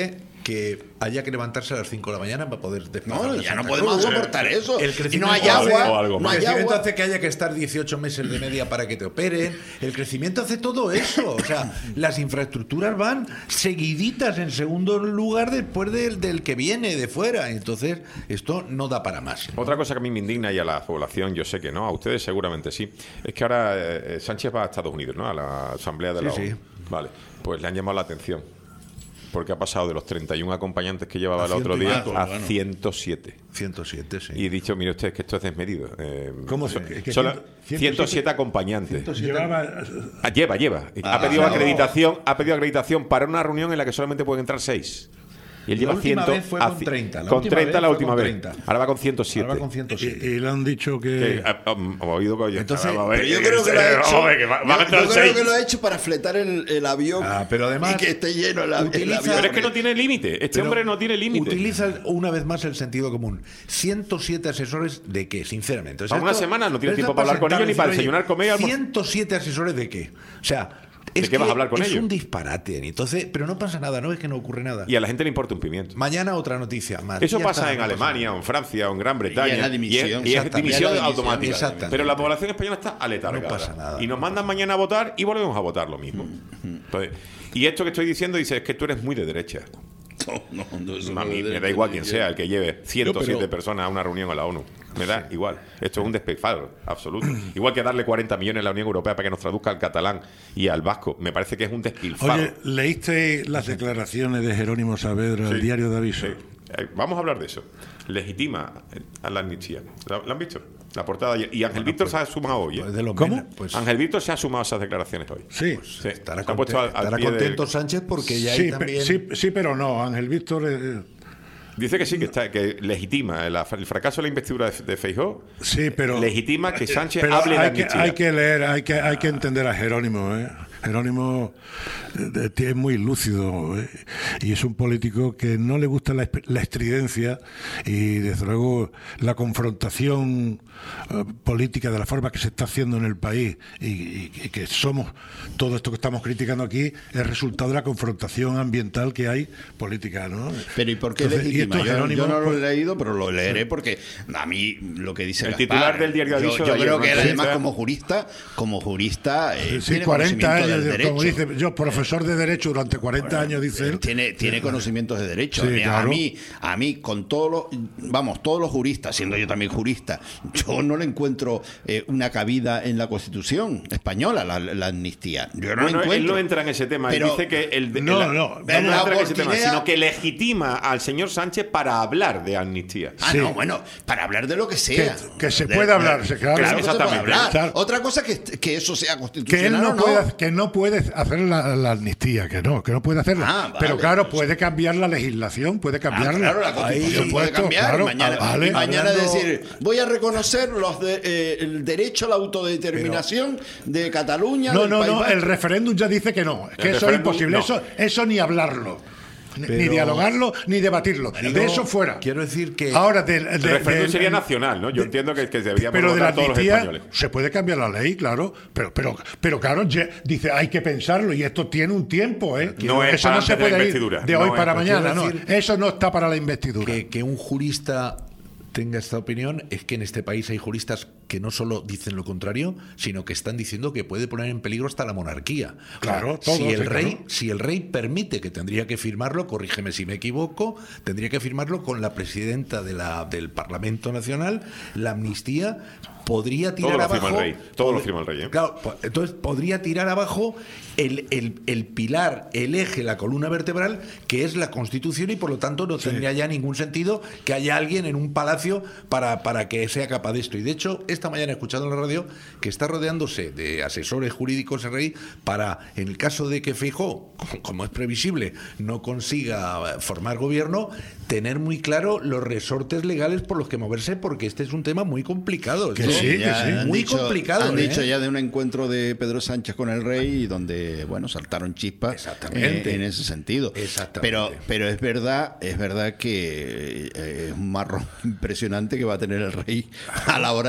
que haya que levantarse a las cinco de la mañana para poder desplazarse No, a ya Santa no podemos Cruz. soportar eso. El Y no hay crecimiento hace- agua, o algo no más. El hay crecimiento agua. hace que haya que estar dieciocho meses de media para que te operen. El crecimiento hace todo eso. O sea, las infraestructuras van seguiditas en segundo lugar después del, del que viene de fuera. Entonces, esto no da para más. Otra cosa que a mí me indigna y a la población, yo sé que no, a ustedes seguramente sí, es que ahora eh, Sánchez va a Estados Unidos, ¿no? A la Asamblea de Sí, la O N U. sí. Vale, pues le han llamado la atención. Porque ha pasado de los treinta y uno acompañantes que llevaba A el otro ciento y día pico, a bueno. ciento siete. ciento siete, sí. Y he dicho, mire usted, que esto es desmedido. Eh, ¿Cómo se- so- que- que solo ciento- ciento ciento siete siete acompañantes. Llevaba. Ah, lleva, lleva. Ah, ha pedido claro. acreditación, ha pedido acreditación para una reunión en la que solamente pueden entrar seis. Y él La lleva última cien. vez fue con treinta, la Con última treinta vez la fue última con vez. treinta. Ahora va con ciento siete. Ahora va con Y, ciento siete. y le han dicho Que, que. ah, um, hemos oído que, oye, Entonces, ahora va a ver Pero yo que- creo que lo ha vamos hecho. a ver, que va- van a yo- entrar yo creo seis. que lo ha hecho para fletar el, el avión. Ah, pero además y que esté lleno el, el utiliza- avión. Pero es que no tiene límite. Este Pero hombre no tiene límite. Utiliza una vez más el sentido común. ciento siete asesores de qué, sinceramente. O sea, A una esto- semana no tiene esto tiempo es para hablar con sentar ellos ni y para decir, desayunar, comer y oye, almorzar. ciento siete asesores de qué. O sea, es ¿De qué vas a hablar con es ellos? un disparate. Entonces, pero no pasa nada, no es que no ocurre nada. Y a la gente le importa un pimiento. Mañana otra noticia más. Eso Ya pasa está, en no pasa Alemania, o nada. en Francia, o en Gran Bretaña. Y es la dimisión, Y es, y es exactamente. dimisión Y es la dimisión, automática. exactamente. Pero la población española está aletargada. No pasa nada. Y nos mandan mañana a votar y volvemos a votar lo mismo. Entonces, y esto que estoy diciendo dice es que tú eres muy de derecha. No, no, no, eso A no mí es me de- da igual quien sea el que lleve ciento siete No, pero- personas a una reunión a la ONU. Me da igual. Esto es un despilfarro absoluto. Igual que darle cuarenta millones a la Unión Europea para que nos traduzca al catalán y al vasco. Me parece que es un despilfarro. Oye, ¿leíste las declaraciones de Jerónimo Saavedra al Sí. diario de Aviso? Sí. Eh, Vamos a hablar de eso. Legitima a la amnistía. ¿La, la han visto? La portada ayer. Y Ángel Víctor se ha sumado hoy. ¿eh? Pues de lo ¿Cómo? menos, pues, Ángel Víctor se ha sumado a esas declaraciones hoy. Sí. Sí. estará, Se ha puesto al- contento, al estará pie del- contento Sánchez porque ya Sí, hay pe- también... sí, sí, pero no. Ángel Víctor. eh, Dice que sí, que, está, que legitima el, el fracaso de la investidura de, de Feijóo. sí, pero. Legitima que Sánchez Pero hable de hay que, amnistía. hay que leer, hay que, hay que entender a Jerónimo. ¿eh? Jerónimo eh, es muy lúcido, ¿eh? Y es un político que no le gusta la, esp- la estridencia y, desde luego, la confrontación eh, política de la forma que se está haciendo en el país y, y- y que somos, todo esto que estamos criticando aquí es resultado de la confrontación ambiental que hay política, ¿no? Pero ¿y por qué Entonces, y legitima? esto Yo, Jerónimo, yo no lo pues, he leído, pero lo leeré porque a mí lo que dice El Gaspar, titular del diario yo, Aviso yo de ayer, creo ¿no? que él Sí, además sí. como jurista, como jurista eh, sí, tiene cuarenta conocimiento años, del derecho. como dice, yo profesor de Derecho durante cuarenta años, dice él. Tiene, tiene conocimientos de derecho. Sí, a, claro. mí, a mí, con todos los, vamos, todos los juristas, siendo yo también jurista, yo no le encuentro eh, una cabida en la Constitución española, la, la amnistía. Yo no Bueno, la encuentro. él no entra en ese tema. Pero- él dice que el, el- No, el- no, él pero no la entra en ese tema, oportunidad- sino que legitima al señor Sánchez para hablar de amnistía. Ah, Sí. no, bueno, para hablar de lo que sea. Que- que se De- puede de- hablar, sí, claro. que se puede Exactamente. hablar. Claro. Otra cosa que, que eso sea Que él constitucional no, o no. puede, que no puede hacer la, la amnistía, que no, que no puede hacerla. Ah, vale, pero claro, pues. puede cambiar la legislación, puede Ah, cambiarla. claro, la Constitución Ahí, puede supuesto, cambiar. claro. mañana Ah, vale. y mañana Hablando- decir, voy a reconocer los de- eh, el derecho a la autodeterminación de Cataluña. No, del no, País no, Vasco. el referéndum ya dice que no, que El eso es referéndum, imposible, no. eso, eso ni hablarlo. Ni- Ni Pero- dialogarlo, ni debatirlo. De Digo, eso fuera. Quiero decir que... Ahora, de, de- El referéndum de- sería de- nacional, ¿no? Yo entiendo que, que deberíamos Pero de la votar todos los amnistía españoles. se puede cambiar la ley, claro. Pero, pero, pero claro, ye- dice, hay que pensarlo y esto tiene un tiempo, ¿eh? No es Eso para no se antes de la puede ir investidura. de No hoy es, para pero mañana, quiero no. decir Eso no está para la investidura. que, que un jurista tenga esta opinión es que en este país hay juristas que no solo dicen lo contrario, sino que están diciendo que puede poner en peligro hasta la monarquía. Claro, si todo, el sí, rey, claro. si el rey permite, que tendría que firmarlo, corrígeme si me equivoco, tendría que firmarlo con la presidenta de la, del Parlamento Nacional, la amnistía podría tirar Todo lo abajo. firma el rey, todo lo pod- firma el rey, ¿eh? Claro, po- entonces podría tirar abajo el, el, el pilar, el eje, la columna vertebral, que es la Constitución, y por lo tanto no tendría ya ningún sentido que haya alguien en un palacio para, para que sea capaz de esto. Y de hecho, esta mañana he escuchado en la radio que está rodeándose de asesores jurídicos el rey para, en el caso de que Feijóo, como, como es previsible, no consiga formar gobierno, tener muy claro los resortes legales por los que moverse, porque este es un tema muy complicado. Que Esto- sí, que Ya sí. han Muy dicho- complicado, Han ¿eh? dicho ya de un encuentro de Pedro Sánchez con el rey y donde, bueno, saltaron chispas Exactamente. eh, en ese sentido. Exactamente. Pero, pero es verdad, es verdad que eh, es un marrón impresionante que va a tener el rey a la hora de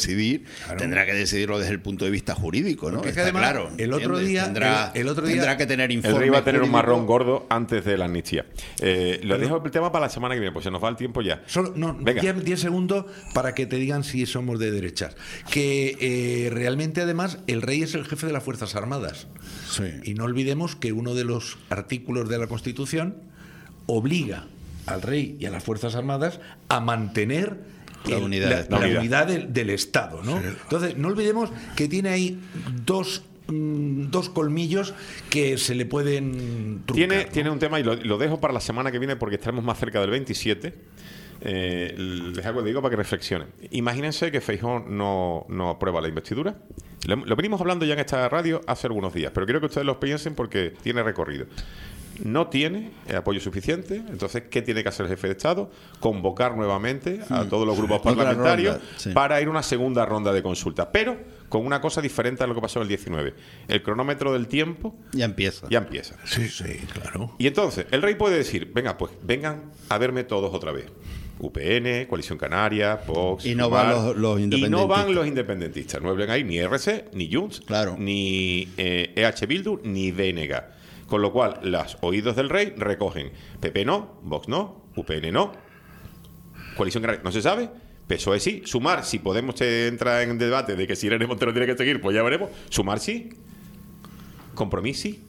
decidir, Claro. tendrá que decidirlo desde el punto de vista jurídico, ¿no? Porque es que Está además, claro. el otro ¿entiendes? día- tendrá, el- el otro día- tendrá que tener informe El rey va a tener un jurídico. marrón gordo antes de la amnistía. Eh, lo dejo el tema para la semana que viene, pues se nos va el tiempo ya. Solo, no, Venga. diez segundos para que te digan si somos de derechas. Que eh, realmente, además, el rey es el jefe de las Fuerzas Armadas. Sí. Y no olvidemos que uno de los artículos de la Constitución obliga al rey y a las Fuerzas Armadas a mantener La el- unidad la, del la Estado. unidad del, del Estado, ¿no? Entonces, no olvidemos que tiene ahí dos, mm, dos colmillos que se le pueden trucar, Tiene, ¿no? tiene un tema y lo, lo dejo para la semana que viene porque estaremos más cerca del veintisiete. Eh, les hago digo para que reflexionen. Imagínense que Feijóo no, no aprueba la investidura. Lo, lo venimos hablando ya en esta radio hace algunos días, pero quiero que ustedes lo piensen porque tiene recorrido. No tiene el apoyo suficiente, entonces, ¿qué tiene que hacer el jefe de Estado? Convocar nuevamente a todos los grupos Otra parlamentarios ronda, sí. para ir a una segunda ronda de consulta, pero con una cosa diferente a lo que pasó el diecinueve. El cronómetro del tiempo Ya empieza. ya empieza. Sí, sí, claro. Y entonces, el rey puede decir, venga, pues vengan a verme todos otra vez. U P N, Coalición Canaria, Vox... Y no Sumar. van los- los Y no independentistas. van los independentistas. No hablen ahí ni R C, ni Junts, Claro. ni eh, E H Bildu, ni D N G. Con lo cual, los oídos del rey recogen P P no, Vox no, U P N no, Coalición Canaria no se sabe, P S O E sí, Sumar, si Podemos entrar en debate de que si Irene Montero tiene que seguir, pues ya veremos. Sumar sí, Compromís sí,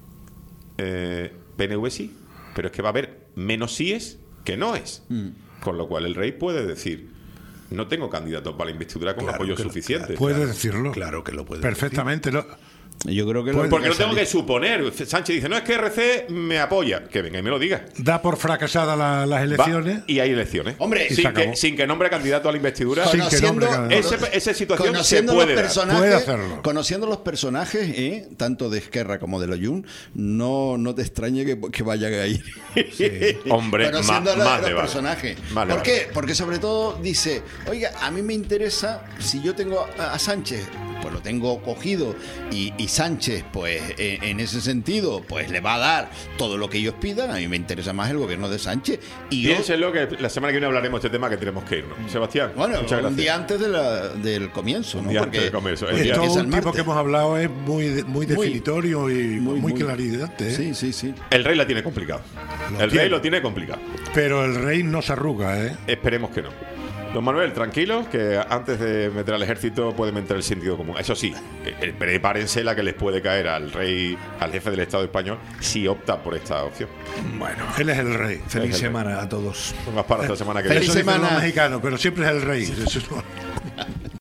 eh, P N V sí, pero es que va a haber menos síes que noes. Con lo cual el rey puede decir, no tengo candidato para la investidura con Claro apoyo que lo- suficiente. Puede decirlo. Claro que lo puede Perfectamente. ¿no? Yo creo que Pues lo Porque que no tengo sale- que suponer. Sánchez dice, no, es que R C me apoya. Que venga y me lo diga. Da por fracasadas la- las Va, elecciones. y hay elecciones. Hombre, Y sin se acabó. que, sin que nombre candidato a la investidura. Sin que nombre cada- Ese- esa situación conociendo se puede los dar. personajes, Puede hacerlo. conociendo los personajes, ¿eh? tanto de Esquerra como de Loyun, no, no te extrañe que, que vayan a ir. Hombre, más, Conociendo a los, más los le vale. personajes. Más le ¿Por vale. qué? Porque sobre todo dice, oiga, a mí me interesa, si yo tengo a, a Sánchez, pues lo tengo cogido, y, y Sánchez, pues en, en ese sentido, pues le va a dar todo lo que ellos pidan, a mí me interesa más el gobierno de Sánchez. Y yo, Piénsenlo que la semana que viene hablaremos de este tema que tenemos que irnos. Sebastián, bueno, muchas un gracias. día antes de la- del comienzo, ¿no? día Porque- antes del comienzo, el porque día- Todo empieza el un tipo martes. que hemos hablado es muy, de- muy definitorio y muy, muy- claridad. ¿eh? Sí, sí, sí. El rey la tiene complicado. Lo el tiene. rey lo tiene complicado. Pero el rey no se arruga, ¿eh? Esperemos que no. Don Manuel, tranquilos, que antes de meter al ejército puede meter el sentido común. Eso sí, eh, eh, prepárense la que les puede caer al rey, al jefe del Estado español, si opta por esta opción. Bueno, Él es el rey. feliz Es el- semana a todos. Más para esta semana que Feliz viene. Eso dicen los semana. mexicanos, pero siempre es el rey. Eso no-